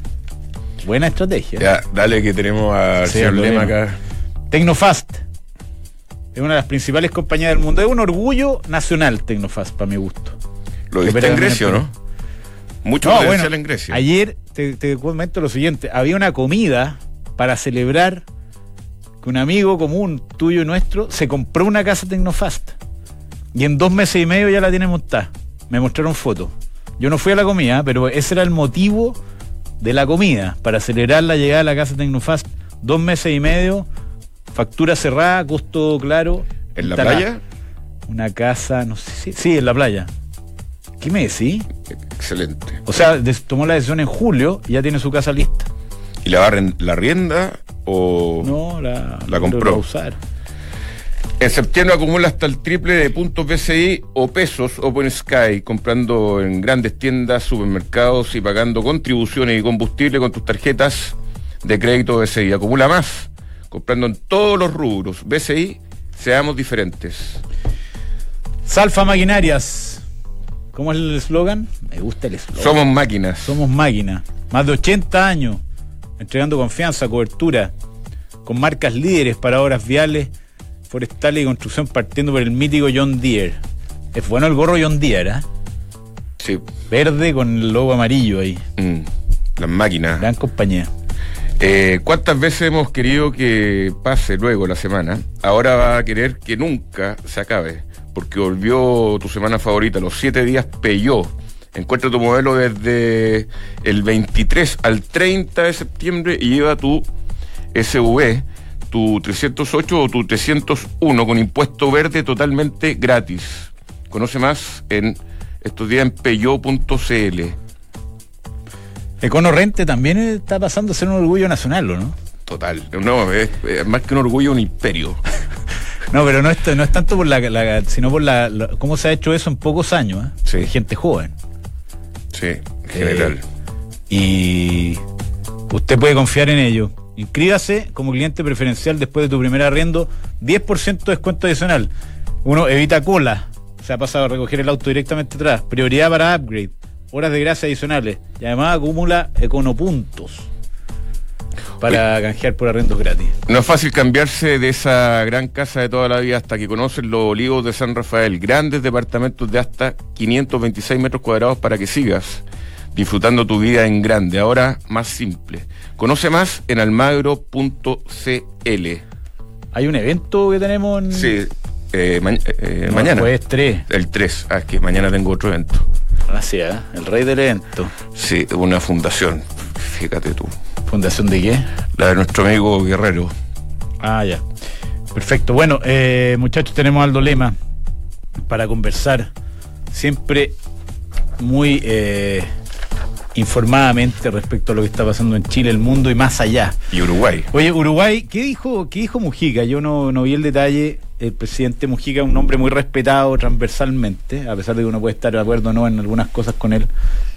Buena estrategia.
Ya, dale que tenemos al
Sí,
señor
lo
Lema
vemos.
acá.
Tecnofast es una de las principales compañías del mundo. Es un orgullo nacional Tecnofast, para mi gusto.
Lo
Que
viste
opera
en
en
Grecia,
Perú.
¿no? Mucho
No,
potencial
bueno,
en Grecia.
ayer te, te comento lo siguiente. Había una comida para celebrar que un amigo común tuyo y nuestro se compró una casa Tecnofast. Y en dos meses y medio ya la tiene montada. Me mostraron fotos. Yo no fui a la comida, pero ese era el motivo de la comida, para celebrar la llegada de la casa Tecnofast. Dos meses y medio, factura cerrada, costo claro.
¿En la
instalada.
playa?
Una casa, no sé si... Sí, en la playa. ¿Qué me decís?
Excelente.
O sea, des- tomó la decisión en julio y ya tiene su casa lista.
¿Y la va a ren- la rienda o...?
No, la,
La compró.
la va a usar.
En septiembre acumula hasta el triple de puntos B C I o pesos Open Sky, comprando en grandes tiendas, supermercados y pagando contribuciones y combustible con tus tarjetas de crédito B C I. Acumula más, comprando en todos los rubros. B C I, seamos diferentes.
Salfa Maquinarias. ¿Cómo es el eslogan? Me gusta el eslogan.
Somos máquinas.
Somos máquinas. Más de ochenta años, entregando confianza, cobertura, con marcas líderes para obras viales, forestales y construcción, partiendo por el mítico John Deere. Es bueno el gorro John Deere, ¿eh?
Sí.
Verde con el logo amarillo ahí.
Mm, las máquinas.
Gran compañía.
Eh, ¿Cuántas veces hemos querido que pase luego la semana? Ahora va a querer que nunca se acabe, porque volvió tu semana favorita, los siete días Peugeot. Encuentra tu modelo desde el veintitrés al treinta de septiembre y lleva tu S U V, tu trescientos ocho o tu trescientos uno con impuesto verde totalmente gratis. Conoce más en estos días en peugeot punto c l.
Econorrente también está pasando a ser un orgullo nacional, ¿o no?
Total, no, es, es más que un orgullo, un imperio.
No, pero no es, no es tanto por la, la sino por la, la- cómo se ha hecho eso en pocos años, ¿eh?
Sí.
Hay gente joven.
Sí, en general.
Eh, y usted puede confiar en ello. Inscríbase como cliente preferencial después de tu primer arriendo, diez por ciento de descuento adicional. Uno evita cola, se ha pasado a recoger el auto directamente atrás. Prioridad para upgrade, horas de gracia adicionales y además acumula econopuntos para canjear por arrendos gratis.
No es fácil cambiarse de esa gran casa de toda la vida hasta que conocen los Olivos de San Rafael, grandes departamentos de hasta quinientos veintiséis metros cuadrados para que sigas disfrutando tu vida en grande, ahora más simple. Conoce más en almagro punto c l.
Hay un evento que tenemos en...
Sí, eh, ma- eh,
No,
mañana.
Pues tres.
El tres, ah, es que mañana tengo otro evento.
Gracias, ¿eh? El rey del evento.
Sí, una fundación, fíjate tú,
¿Fundación de qué?
la de nuestro amigo Guerrero.
Ah, ya. Perfecto. Bueno, eh, muchachos, tenemos a Aldo Lema para conversar siempre muy eh, informadamente respecto a lo que está pasando en Chile, el mundo y más allá.
Y Uruguay.
Oye, Uruguay, ¿qué dijo, qué dijo Mujica? Yo no, no vi el detalle. El presidente Mujica es un hombre muy respetado transversalmente, a pesar de que uno puede estar de acuerdo o no en algunas cosas con él.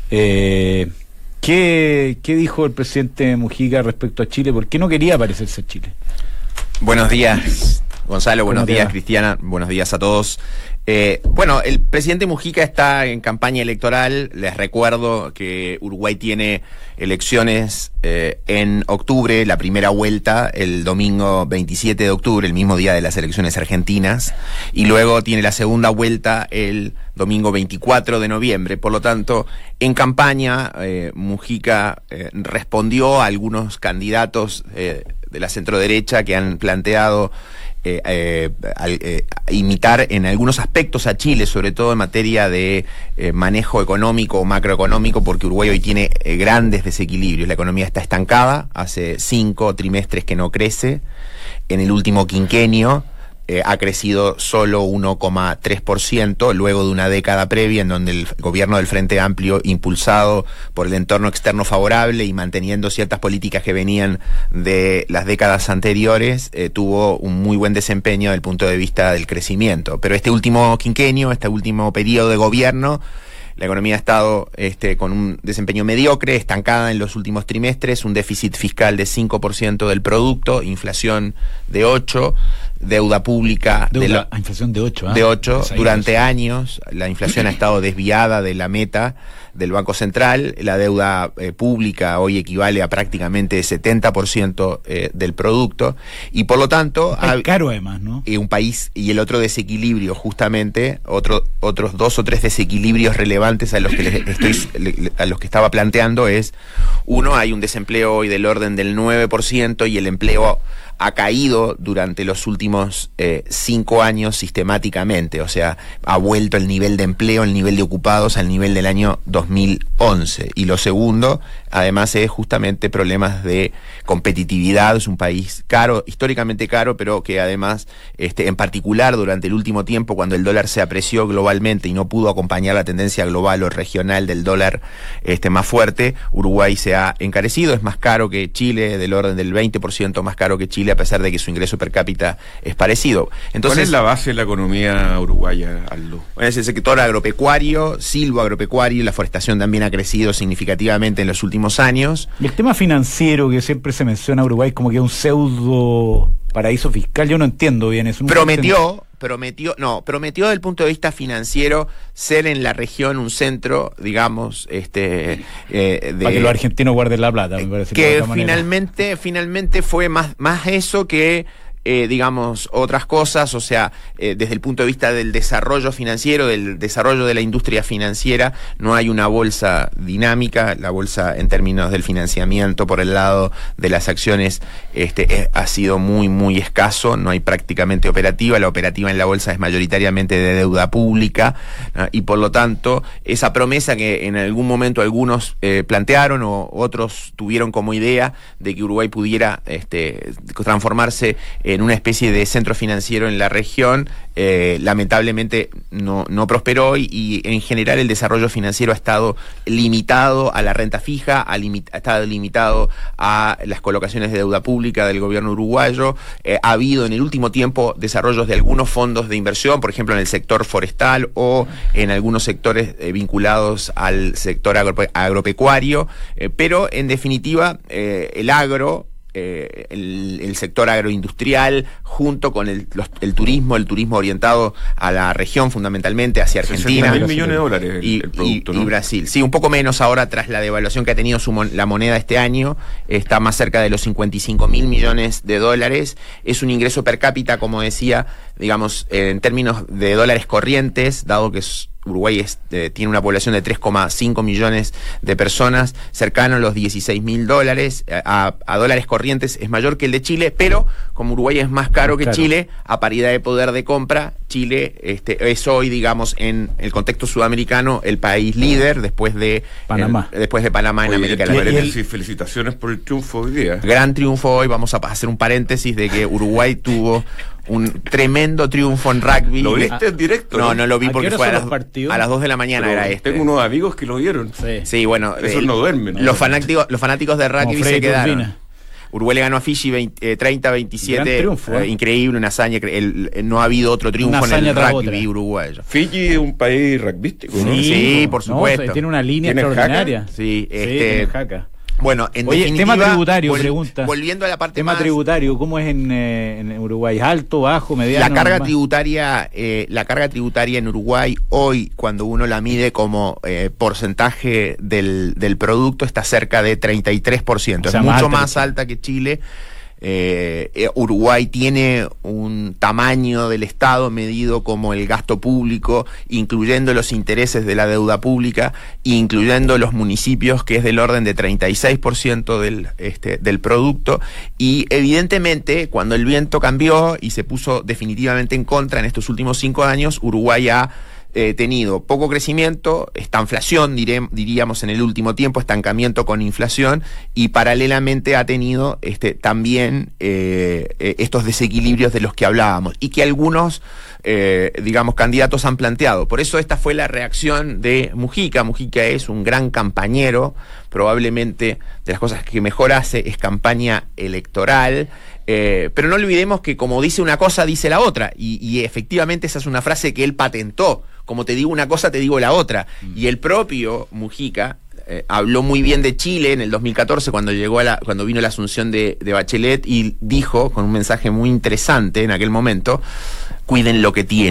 Eh, ¿qué, ¿Qué dijo el presidente Mujica respecto a Chile? ¿Por qué no quería parecerse a Chile?
Buenos días, Gonzalo, buenos
¿Cómo te
días,
va?
Cristiana, buenos días a todos. Eh, bueno, el presidente Mujica está en campaña electoral. Les recuerdo que Uruguay tiene elecciones eh, en octubre, la primera vuelta, el domingo veintisiete de octubre, el mismo día de las elecciones argentinas, y luego tiene la segunda vuelta el domingo veinticuatro de noviembre. Por lo tanto, en campaña, eh, Mujica eh, respondió a algunos candidatos eh, de la centroderecha que han planteado Eh, eh, al, eh, imitar en algunos aspectos a Chile, sobre todo en materia de eh, manejo económico o macroeconómico, porque Uruguay hoy tiene eh, grandes desequilibrios. La economía está estancada, hace cinco trimestres que no crece. En el último quinquenio eh, ha crecido solo uno coma tres por ciento, luego de una década previa en donde el gobierno del Frente Amplio, impulsado por el entorno externo favorable y manteniendo ciertas políticas que venían de las décadas anteriores, eh, tuvo un muy buen desempeño desde el punto de vista del crecimiento. Pero este último quinquenio, este último periodo de gobierno, la economía ha estado este, con un desempeño mediocre, estancada en los últimos trimestres, un déficit fiscal de cinco por ciento del producto, inflación de ocho por ciento, deuda pública
Deuda,
de, la,
a inflación de ocho, ¿eh?
de ocho
Pues ahí
durante
no sé.
años. La inflación ha estado desviada de la meta del Banco Central. La deuda eh, pública hoy equivale a prácticamente setenta por ciento eh, del producto, y por lo tanto...
Es caro además, ¿no?
Y un país, y el otro desequilibrio, justamente, otro, otros dos o tres desequilibrios relevantes a los que les estoy, a los que estaba planteando es, uno, hay un desempleo hoy del orden del nueve por ciento y el empleo ha caído durante los últimos eh, cinco años sistemáticamente, o sea, ha vuelto el nivel de empleo, el nivel de ocupados al nivel del año dos mil once. Y lo segundo, además, es justamente problemas de competitividad. Es un país caro, históricamente caro, pero que además, este, en particular durante el último tiempo, cuando el dólar se apreció globalmente y no pudo acompañar la tendencia global o regional del dólar este, más fuerte, Uruguay se ha encarecido, es más caro que Chile, del orden del veinte por ciento más caro que Chile, a pesar de que su ingreso per cápita es parecido. Entonces,
¿cuál es la base de la economía uruguaya, Aldo?
Bueno, es el sector agropecuario, silvoagropecuario, y la forestación también ha crecido significativamente en los últimos años.
Y el tema financiero, que siempre se menciona a Uruguay como que es un pseudo paraíso fiscal, yo no entiendo bien eso.
Prometió, prometió, no, prometió desde el punto de vista financiero ser en la región un centro, digamos, este, eh, de,
para que los argentinos guarden la plata, me parece.
Que finalmente, finalmente fue más, más eso que Eh, digamos, otras cosas, o sea, eh, desde el punto de vista del desarrollo financiero, del desarrollo de la industria financiera, no hay una bolsa dinámica. La bolsa, en términos del financiamiento por el lado de las acciones, este, eh, ha sido muy, muy escaso, no hay prácticamente operativa. La operativa en la bolsa es mayoritariamente de deuda pública, ¿no? Y por lo tanto, esa promesa que en algún momento algunos eh, plantearon o otros tuvieron como idea de que Uruguay pudiera este, transformarse en una especie de centro financiero en la región, eh, lamentablemente no, no prosperó, y, y en general el desarrollo financiero ha estado limitado a la renta fija, ha, limit, ha estado limitado a las colocaciones de deuda pública del gobierno uruguayo. Eh, ha habido en el último tiempo desarrollos de algunos fondos de inversión, por ejemplo en el sector forestal o en algunos sectores eh, vinculados al sector agrope agropecuario, eh, pero en definitiva eh, el agro, Eh, el, el sector agroindustrial, junto con el, los, el turismo, el turismo orientado a la región, fundamentalmente hacia Argentina.
sesenta mil millones de dólares el,
y,
el producto,
y,
¿no?
y Brasil. Sí, un poco menos ahora tras la devaluación que ha tenido su, la moneda este año, está más cerca de los cincuenta y cinco mil millones de dólares. Es un ingreso per cápita, como decía, digamos, eh, en términos de dólares corrientes, dado que es Uruguay es, eh, tiene una población de tres coma cinco millones de personas, cercano a los dieciséis mil dólares, a, a dólares corrientes es mayor que el de Chile, pero como Uruguay es más caro que claro. Chile, a paridad de poder de compra, Chile este, es hoy, digamos, en el contexto sudamericano, el país líder después de
Panamá,
el, después de Panamá en
Oye,
América
el,
Latina.
Sí, felicitaciones por el triunfo hoy día.
Gran triunfo hoy, vamos a hacer un paréntesis de que Uruguay tuvo un tremendo triunfo en rugby.
¿Lo viste en directo?
No, no lo vi
¿A
porque fue a las, a las dos de la mañana.
Pero
era este.
Tengo unos amigos que lo vieron.
Sí,
sí bueno.
Esos
el,
no duermen. ¿no?
Los fanáticos, los fanáticos de rugby se quedaron. Turbina. Uruguay le ganó a Fiji eh, treinta a veintisiete.
Triunfo, ¿eh?
eh, increíble, una hazaña. El, el, no ha habido otro triunfo en el rugby otra. uruguayo.
Fiji es un país rugbyístico, ¿no?
Sí, sí, por supuesto.
No, tiene una línea
¿Tiene
extraordinaria.
Jaca?
Sí, este.
Sí, tiene jaca.
Bueno, en
Oye,
definitiva,
tema tributario,
vol
pregunta.
Volviendo a la parte
tema
más...
tributario, ¿cómo es en, eh, en Uruguay? ¿Alto, bajo, mediano?
La carga
normal?
tributaria, eh, la carga tributaria en Uruguay hoy, cuando uno la mide como eh, porcentaje del, del producto, está cerca de treinta y tres por ciento. O sea, es mucho más alta que Chile. Eh, eh, Uruguay tiene un tamaño del Estado medido como el gasto público, incluyendo los intereses de la deuda pública, incluyendo los municipios, que es del orden de treinta y seis por ciento del, este, del producto. Y evidentemente, cuando el viento cambió y se puso definitivamente en contra en estos últimos cinco años, Uruguay ha Eh, tenido poco crecimiento, estanflación, diré, diríamos en el último tiempo, estancamiento con inflación, y paralelamente ha tenido este, también eh, eh, estos desequilibrios de los que hablábamos y que algunos, eh, digamos, candidatos han planteado. Por eso esta fue la reacción de Mujica. Mujica es un gran campañero, probablemente de las cosas que mejor hace es campaña electoral. Eh, pero no olvidemos que como dice una cosa, dice la otra, y, y efectivamente esa es una frase que él patentó: como te digo una cosa, te digo la otra. Mm. Y el propio Mujica eh, habló muy bien de Chile en el dos mil catorce, cuando llegó a la, cuando vino la asunción de, de Bachelet, y dijo, con un mensaje muy interesante en aquel momento: cuiden lo que tienen.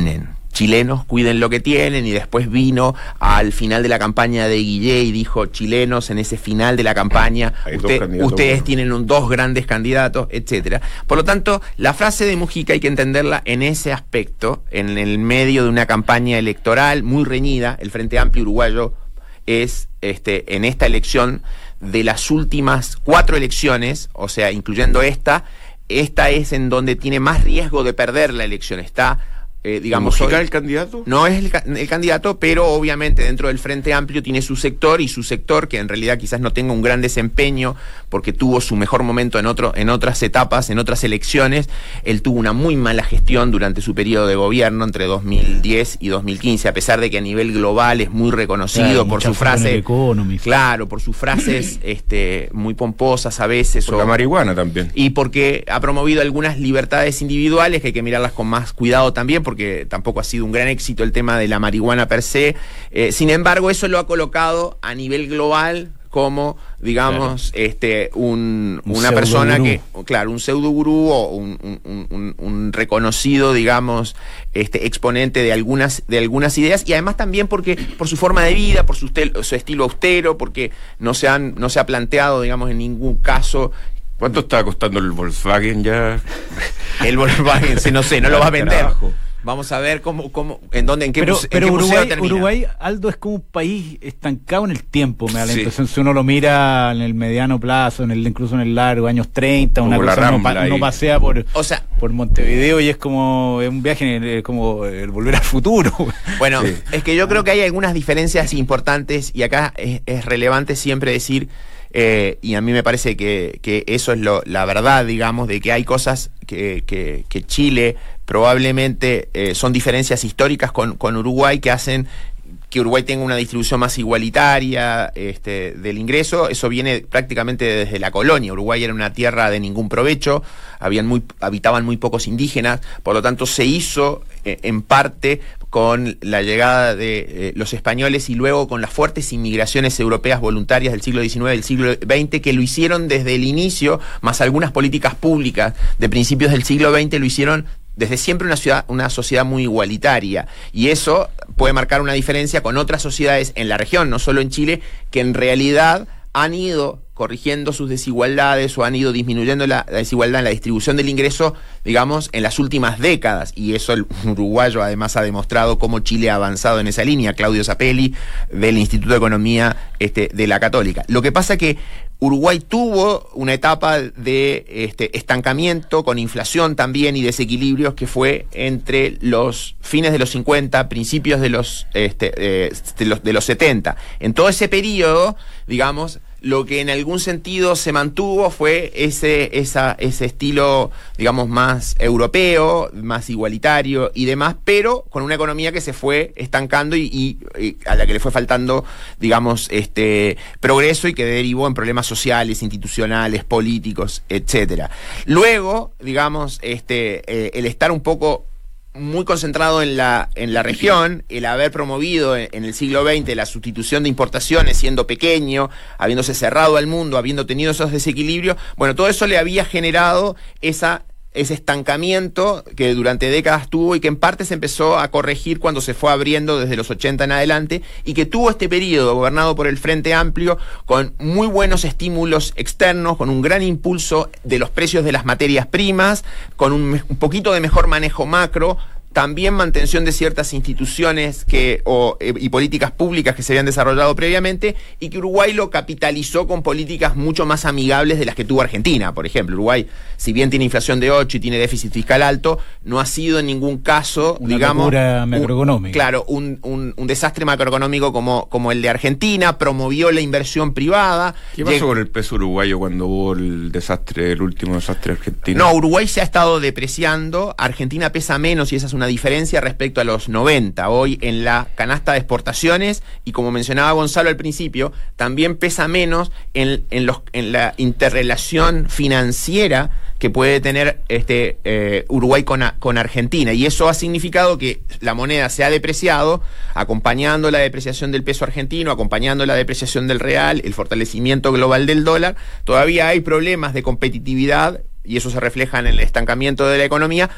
chilenos, cuiden lo que tienen, y después vino al final de la campaña de Guillé y dijo, chilenos, en ese final de la campaña, usted, ustedes bueno. tienen un, dos grandes candidatos, etcétera. Por lo tanto, la frase de Mujica hay que entenderla en ese aspecto, en el medio de una campaña electoral muy reñida. El Frente Amplio Uruguayo es, este, en esta elección, de las últimas cuatro elecciones, o sea, incluyendo esta, esta es en donde tiene más riesgo de perder la elección. Está Eh, digamos,
¿Mujica hoy, el candidato?
No es el, el candidato, pero obviamente dentro del Frente Amplio tiene su sector, y su sector, que en realidad quizás no tenga un gran desempeño porque tuvo su mejor momento en otro, en otras etapas, en otras elecciones. Él tuvo una muy mala gestión durante su periodo de gobierno entre dos mil diez y dos mil quince, a pesar de que a nivel global es muy reconocido, claro, por su frase, claro, por sus frases este, muy pomposas a veces.
Por
o,
la marihuana también.
Y porque ha promovido algunas libertades individuales que hay que mirarlas con más cuidado también, porque tampoco ha sido un gran éxito el tema de la marihuana per se. Eh, sin embargo, eso lo ha colocado a nivel global como, digamos, claro. este un, un una persona gurú. que, claro, un pseudo gurú o un, un, un, un reconocido, digamos, este exponente de algunas de algunas ideas, y además también porque por su forma de vida, por su, estel, su estilo austero, porque no se han no se ha planteado, digamos, en ningún caso.
¿Cuánto está costando el Volkswagen ya?
El Volkswagen, sí, no sé, no lo va a vender. Vamos a ver cómo, cómo, en dónde, en qué,
pero,
muse,
pero
en qué
Uruguay,
museo termina.
Uruguay, Aldo, es como un país estancado en el tiempo, me da la
sí.
impresión. Si uno lo mira en el mediano plazo, en el incluso en el largo, años treinta, como una cosa, uno, pa, uno pasea por,
o sea,
por Montevideo y es como es un viaje, es como el volver al futuro.
Bueno,
sí.
es que yo creo que hay algunas diferencias importantes, y acá es, es relevante siempre decir, eh, y a mí me parece que, que eso es lo, la verdad, digamos, de que hay cosas que, que, que Chile probablemente eh, son diferencias históricas con, con Uruguay, que hacen que Uruguay tenga una distribución más igualitaria este, del ingreso. Eso viene prácticamente desde la colonia. Uruguay era una tierra de ningún provecho, habían muy, habitaban muy pocos indígenas, por lo tanto se hizo eh, en parte con la llegada de eh, los españoles y luego con las fuertes inmigraciones europeas voluntarias del siglo diecinueve y del siglo veinte, que lo hicieron desde el inicio, más algunas políticas públicas de principios del siglo veinte lo hicieron desde siempre una ciudad, una sociedad muy igualitaria, y eso puede marcar una diferencia con otras sociedades en la región, no solo en Chile, que en realidad han ido corrigiendo sus desigualdades o han ido disminuyendo la, la desigualdad en la distribución del ingreso, digamos, en las últimas décadas, y eso el uruguayo además ha demostrado cómo Chile ha avanzado en esa línea. Claudio Zapelli, del Instituto de Economía este, de la Católica. Lo que pasa que Uruguay tuvo una etapa de este, estancamiento, con inflación también y desequilibrios, que fue entre los fines de los cincuenta, principios de los, este, eh, de los, de los setenta. En todo ese periodo, digamos, lo que en algún sentido se mantuvo fue ese, esa, ese estilo, digamos, más europeo, más igualitario y demás, pero con una economía que se fue estancando y, y, y a la que le fue faltando, digamos, este progreso, y que derivó en problemas sociales, institucionales, políticos, etcétera. Luego, digamos, este eh, el estar un poco muy concentrado en la en la región, el haber promovido en, en el siglo veinte la sustitución de importaciones siendo pequeño, habiéndose cerrado al mundo, habiendo tenido esos desequilibrios, bueno, todo eso le había generado esa ese estancamiento que durante décadas tuvo, y que en parte se empezó a corregir cuando se fue abriendo desde los ochenta en adelante, y que tuvo este periodo gobernado por el Frente Amplio con muy buenos estímulos externos, con un gran impulso de los precios de las materias primas, con un, un poquito de mejor manejo macro, también mantención de ciertas instituciones que, o, eh, y políticas públicas que se habían desarrollado previamente, y que Uruguay lo capitalizó con políticas mucho más amigables de las que tuvo Argentina. Por ejemplo, Uruguay, si bien tiene inflación de ocho y tiene déficit fiscal alto, no ha sido en ningún caso,
una
digamos,
locura macroeconómica.
Un, claro, un, un, un desastre macroeconómico como, como el de Argentina. Promovió la inversión privada.
¿Qué pasó con el peso uruguayo cuando hubo el desastre, el último desastre argentino?
No, Uruguay se ha estado depreciando. Argentina pesa menos, y esa es una diferencia respecto a los noventa. Hoy en la canasta de exportaciones, y como mencionaba Gonzalo al principio, también pesa menos en, en, los, en la interrelación financiera que puede tener este eh, Uruguay con, a, con Argentina, y eso ha significado que la moneda se ha depreciado, acompañando la depreciación del peso argentino, acompañando la depreciación del real, el fortalecimiento global del dólar. Todavía hay problemas de competitividad, y eso se refleja en el estancamiento de la economía,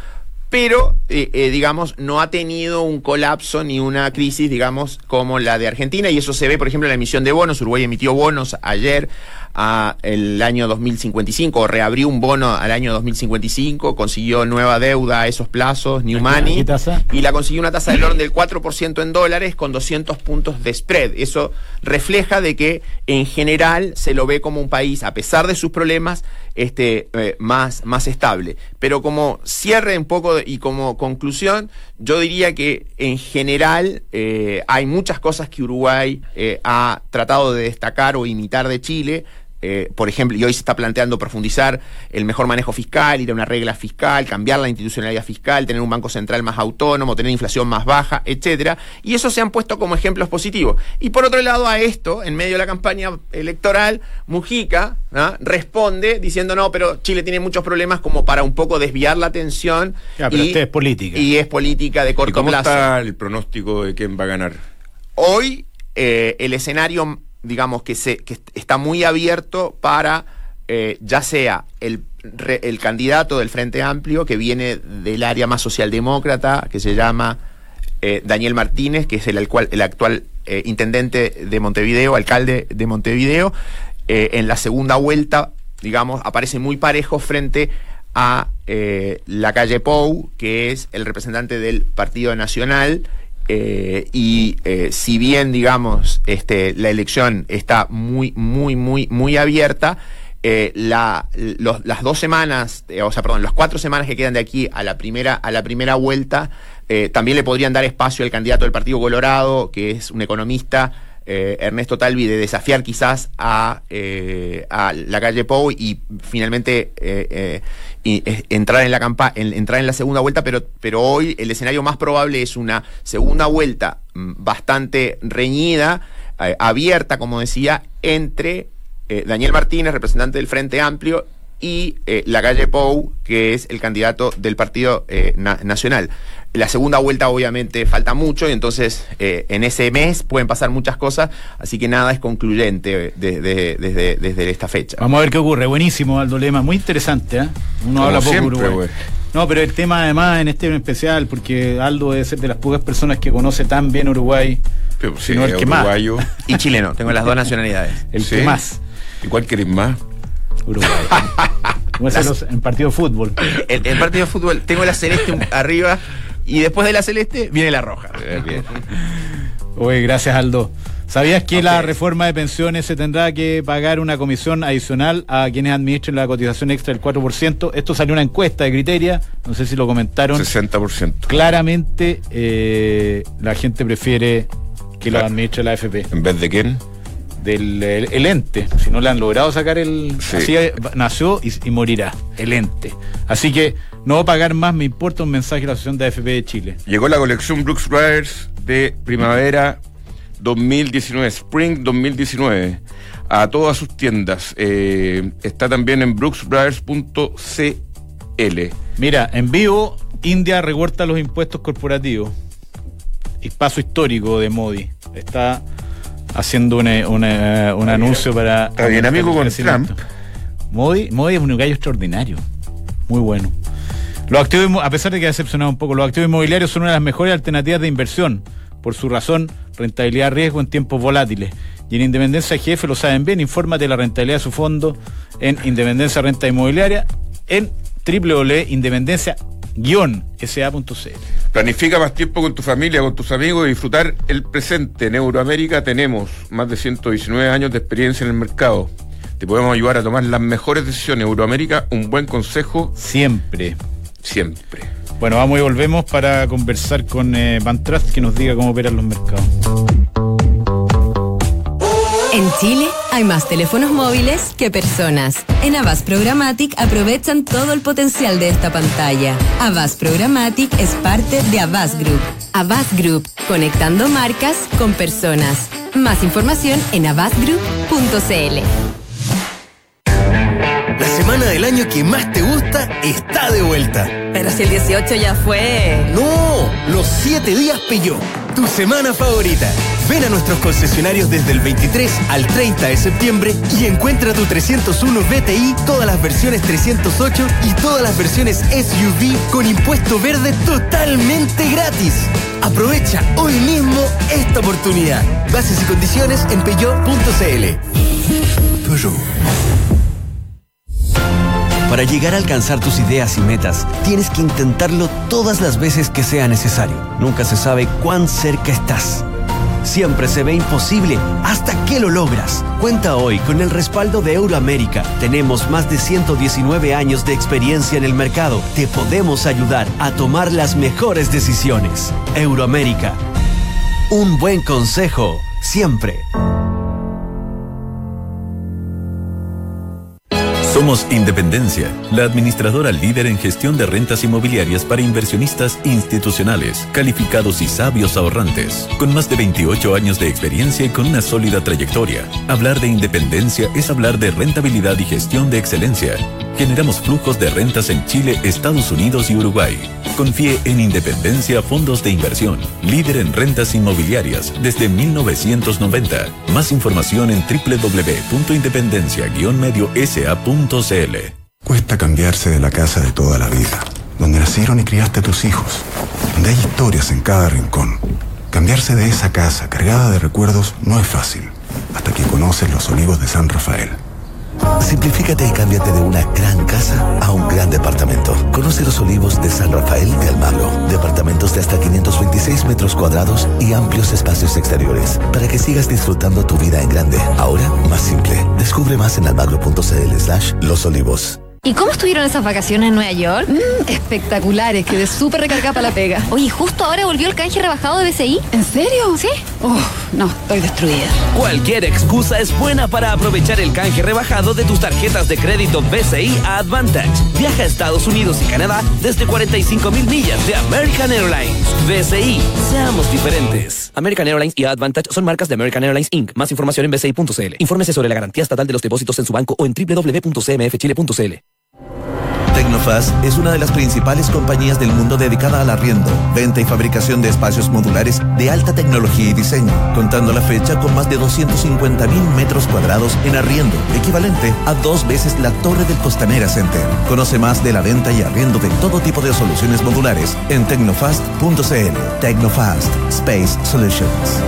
pero, eh, eh, digamos, no ha tenido un colapso ni una crisis, digamos, como la de Argentina, y eso se ve, por ejemplo, en la emisión de bonos. Uruguay emitió bonos ayer a el año dos mil cincuenta y cinco, o reabrió un bono al año dos mil cincuenta y cinco, consiguió nueva deuda a esos plazos, new money,
¿Qué tasa?
y la consiguió una tasa del orden del cuatro por ciento en dólares con doscientos puntos de spread. Eso refleja de que, en general, se lo ve como un país, a pesar de sus problemas, este, eh, más, más estable. Pero como cierre un poco de, y como conclusión, yo diría que en general eh, hay muchas cosas que Uruguay eh, ha tratado de destacar o imitar de Chile. Eh, por ejemplo, y hoy se está planteando profundizar el mejor manejo fiscal, ir a una regla fiscal, cambiar la institucionalidad fiscal, tener un banco central más autónomo, tener inflación más baja, etcétera. Y eso se han puesto como ejemplos positivos. Y por otro lado, a esto, en medio de la campaña electoral, Mujica, ¿no?, responde diciendo: no, pero Chile tiene muchos problemas, como para un poco desviar la atención.
Ya, pero
y,
usted es política.
Y es política de corto
¿Y cómo
plazo.
está el pronóstico de quién va a ganar?
Hoy, eh, el escenario, digamos, que se que está muy abierto para eh, ya sea el, re, el candidato del Frente Amplio, que viene del área más socialdemócrata, que se llama eh, Daniel Martínez, que es el, el, el actual eh, intendente de Montevideo, alcalde de Montevideo. Eh, en la segunda vuelta, digamos, aparece muy parejo frente a eh, Lacalle Pou, que es el representante del Partido Nacional. Eh, y eh, si bien, digamos, este, la elección está muy, muy, muy, muy abierta, eh, la, los, las dos semanas, eh, o sea, perdón, las cuatro semanas que quedan de aquí a la primera, a la primera vuelta, eh, también le podrían dar espacio al candidato del Partido Colorado, que es un economista, eh, Ernesto Talvi, de desafiar quizás a, eh, a Lacalle Pou y finalmente eh, eh, y, eh, entrar en la campa en, entrar en la segunda vuelta, pero, pero hoy el escenario más probable es una segunda vuelta mm, bastante reñida, eh, abierta, como decía, entre eh, Daniel Martínez, representante del Frente Amplio, y eh, Lacalle Pou, que es el candidato del Partido eh, na Nacional. La segunda vuelta obviamente falta mucho, y entonces eh, en ese mes pueden pasar muchas cosas, así que nada es concluyente desde de, de, de, desde esta fecha.
Vamos a ver qué ocurre. Buenísimo, Aldo Lema, muy interesante, ¿eh? Uno
Como
habla poco
siempre,
Uruguay.
güey.
No, pero el tema además en este en especial, porque Aldo debe ser de las pocas personas que conoce tan bien Uruguay,
Pero, sí,
sino el que
uruguayo.
más.
Y chileno, tengo las dos nacionalidades.
El
Sí.
que más.
¿Y cuál querés más?
Uruguay. Como es en los- en partido de fútbol.
El, el partido de fútbol, tengo la celeste arriba, y después de la celeste viene la roja.
Eh, bien.
Oye, gracias, Aldo. ¿Sabías que
A
la
ustedes.
reforma de pensiones se tendrá que pagar una comisión adicional a quienes administren la cotización extra del cuatro por ciento? Esto salió una encuesta de Criteria, no sé si lo comentaron.
sesenta por ciento.
Claramente eh, la gente prefiere que lo
Claro.
administre la A F P,
¿En vez de quién?
del el, el ente. Si no le han logrado sacar el...
Sí.
Así eh, nació y, y morirá, el ente. Así que no va a pagar más, me importa, un mensaje a la Asociación de A F P de Chile.
Llegó la colección Brooks Brothers de primavera dos mil diecinueve, Spring dos mil diecinueve, a todas sus tiendas. Eh, está también en brooks brothers punto c l.
Mira, en vivo, India recorta los impuestos corporativos. Y paso histórico de Modi. Está haciendo una, una- un anuncio para...
Está bien, amigo,
el
con
crecimiento.
Trump.
Modi, Modi es un gallo extraordinario. Muy bueno. Los activos, inmo- a pesar de que ha decepcionado un poco, los activos inmobiliarios son una de las mejores alternativas de inversión. Por su razón, rentabilidad riesgo en tiempos volátiles. Y en Independencia G F lo saben bien. Infórmate de la rentabilidad de su fondo en Independencia Renta Inmobiliaria en w w w punto independencia guion s a punto c l.
Planifica más tiempo con tu familia, con tus amigos y disfrutar el presente. En Euroamérica tenemos más de ciento diecinueve años de experiencia en el mercado. Te podemos ayudar a tomar las mejores decisiones. Euroamérica, un buen consejo
Siempre.
siempre.
Bueno, vamos y volvemos para conversar con eh, Van Trust, que nos diga cómo operan los mercados.
En Chile hay más teléfonos móviles que personas. En Avast Programmatic aprovechan todo el potencial de esta pantalla. Avast Programmatic es parte de Avast Group. Avast Group, conectando marcas con personas. Más información en avast group punto c l.
La semana del año que más te gusta está de vuelta.
Pero si el dieciocho ya fue.
¡No! Los siete días Peugeot. Tu semana favorita. Ven a nuestros concesionarios desde el veintitrés al treinta de septiembre y encuentra tu trescientos uno B T I, todas las versiones trescientos ocho y todas las versiones S U V con impuesto verde totalmente gratis. Aprovecha hoy mismo esta oportunidad. Bases y condiciones en peugeot punto c l. Peugeot.
Para llegar a alcanzar tus ideas y metas, tienes que intentarlo todas las veces que sea necesario. Nunca se sabe cuán cerca estás. Siempre se ve imposible hasta que lo logras. Cuenta hoy con el respaldo de Euroamérica. Tenemos más de ciento diecinueve años de experiencia en el mercado. Te podemos ayudar a tomar las mejores decisiones. Euroamérica. Un buen consejo, siempre.
Somos Independencia, la administradora líder en gestión de rentas inmobiliarias para inversionistas institucionales, calificados y sabios ahorrantes, con más de veintiocho años de experiencia y con una sólida trayectoria. Hablar de independencia es hablar de rentabilidad y gestión de excelencia. Generamos flujos de rentas en Chile, Estados Unidos y Uruguay. Confíe en Independencia Fondos de Inversión, líder en rentas inmobiliarias desde mil novecientos noventa. Más información en doble u doble u doble u punto independencia guion medio s a punto c l.
Cuesta cambiarse de la casa de toda la vida, donde nacieron y criaste a tus hijos, donde hay historias en cada rincón. Cambiarse de esa casa cargada de recuerdos no es fácil, hasta que conoces Los Olivos de San Rafael.
Simplifícate y cámbiate de una gran casa a un gran departamento. Conoce Los Olivos de San Rafael de Almagro. Departamentos de hasta quinientos veintiséis metros cuadrados y amplios espacios exteriores para que sigas disfrutando tu vida en grande. Ahora, más simple. Descubre más en almagro punto c l slash Los Olivos.
¿Y cómo estuvieron esas vacaciones en Nueva York?
Mm, espectaculares, quedé súper recargada para la pega.
Oye, justo ahora volvió el canje rebajado de B C I.
¿En serio?
Sí.
Oh, no, estoy destruida.
Cualquier excusa es buena para aprovechar el canje rebajado de tus tarjetas de crédito B C I a Advantage. Viaja a Estados Unidos y Canadá desde cuarenta y cinco mil millas de American Airlines. B C I, seamos diferentes. American Airlines y Advantage son marcas de American Airlines incorporated. Más información en b c i punto c l. Infórmese sobre la garantía estatal de los depósitos en su banco o en doble u doble u doble u punto c m f chile punto c l.
Tecnofast es una de las principales compañías del mundo dedicada al arriendo, venta y fabricación de espacios modulares de alta tecnología y diseño, contando a la fecha con más de doscientos cincuenta mil metros cuadrados en arriendo, equivalente a dos veces la torre del Costanera Center. Conoce más de la venta y arriendo de todo tipo de soluciones modulares en tecnofast punto c l. Tecnofast Space Solutions.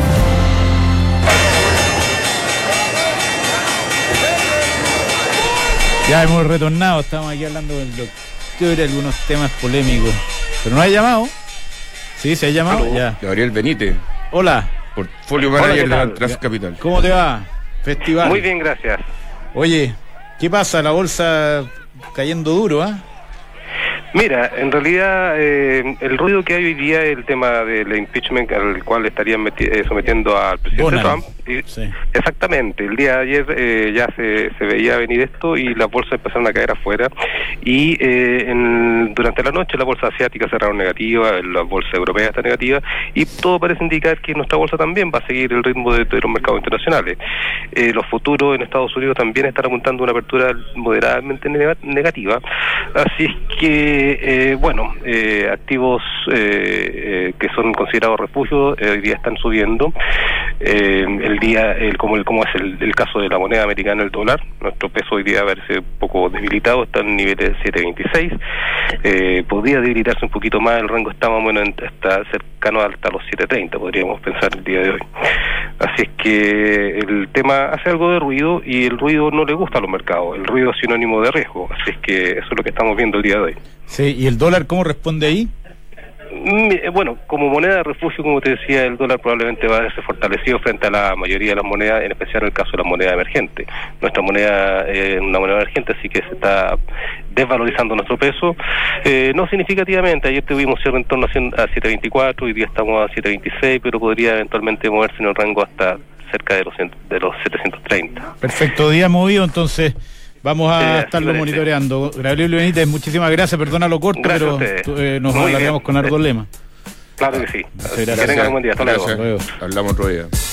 Ya hemos retornado, estamos aquí hablando del doctor, algunos temas polémicos. Pero no ha llamado. Sí, se ha llamado.
Hello.
Ya.
Gabriel Benítez.
Hola.
Portfolio manager de la Transcapital.
¿Cómo te va? Festival.
Muy bien, gracias.
Oye, ¿qué pasa? La bolsa cayendo duro, ¿ah? ¿eh?
Mira, en realidad eh, el ruido que hay hoy día es el tema del impeachment al cual estarían meti- eh, sometiendo al presidente
Donald.
Trump. Y,
sí.
Exactamente, el día de ayer eh, ya se, se veía venir esto y las bolsas empezaron a caer afuera y eh, en, durante la noche las bolsas asiáticas cerraron negativas, las bolsas europeas están negativas y todo parece indicar que nuestra bolsa también va a seguir el ritmo de, de los mercados internacionales. Eh, los futuros en Estados Unidos también están apuntando a una apertura moderadamente ne- negativa, así es que Eh, bueno, eh, activos eh, eh, que son considerados refugios eh, hoy día están subiendo. Eh, el día, el, como el como es el, el caso de la moneda americana, el dólar, nuestro peso hoy día verse un poco debilitado, está en niveles de siete veintiséis. Eh, podría debilitarse un poquito más, el rango está más o menos en, está cercano hasta los siete treinta, podríamos pensar el día de hoy. Así es que el tema hace algo de ruido y el ruido no le gusta a los mercados, el ruido es sinónimo de riesgo, así es que eso es lo que estamos viendo el día de hoy.
Sí, ¿y el dólar cómo responde ahí?
Bueno, como moneda de refugio, como te decía, el dólar probablemente va a verse fortalecido frente a la mayoría de las monedas, en especial en el caso de la moneda emergente. Nuestra moneda es eh, una moneda emergente, así que se está desvalorizando nuestro peso. Eh, no significativamente, ayer tuvimos cierre en torno a siete veinticuatro, hoy día estamos a siete veintiséis, pero podría eventualmente moverse en el rango hasta cerca de los, de los setecientos treinta.
Perfecto, día movido, entonces... Vamos a
sí,
estarlo
parece.
monitoreando. Gabriel Benítez, muchísimas gracias, perdona lo corto,
gracias
pero eh, nos
Muy
alargamos
bien.
con Ardo Lema.
Claro que sí.
Gracias.
Que tengan un buen día. Hasta luego.
Hablamos otro día.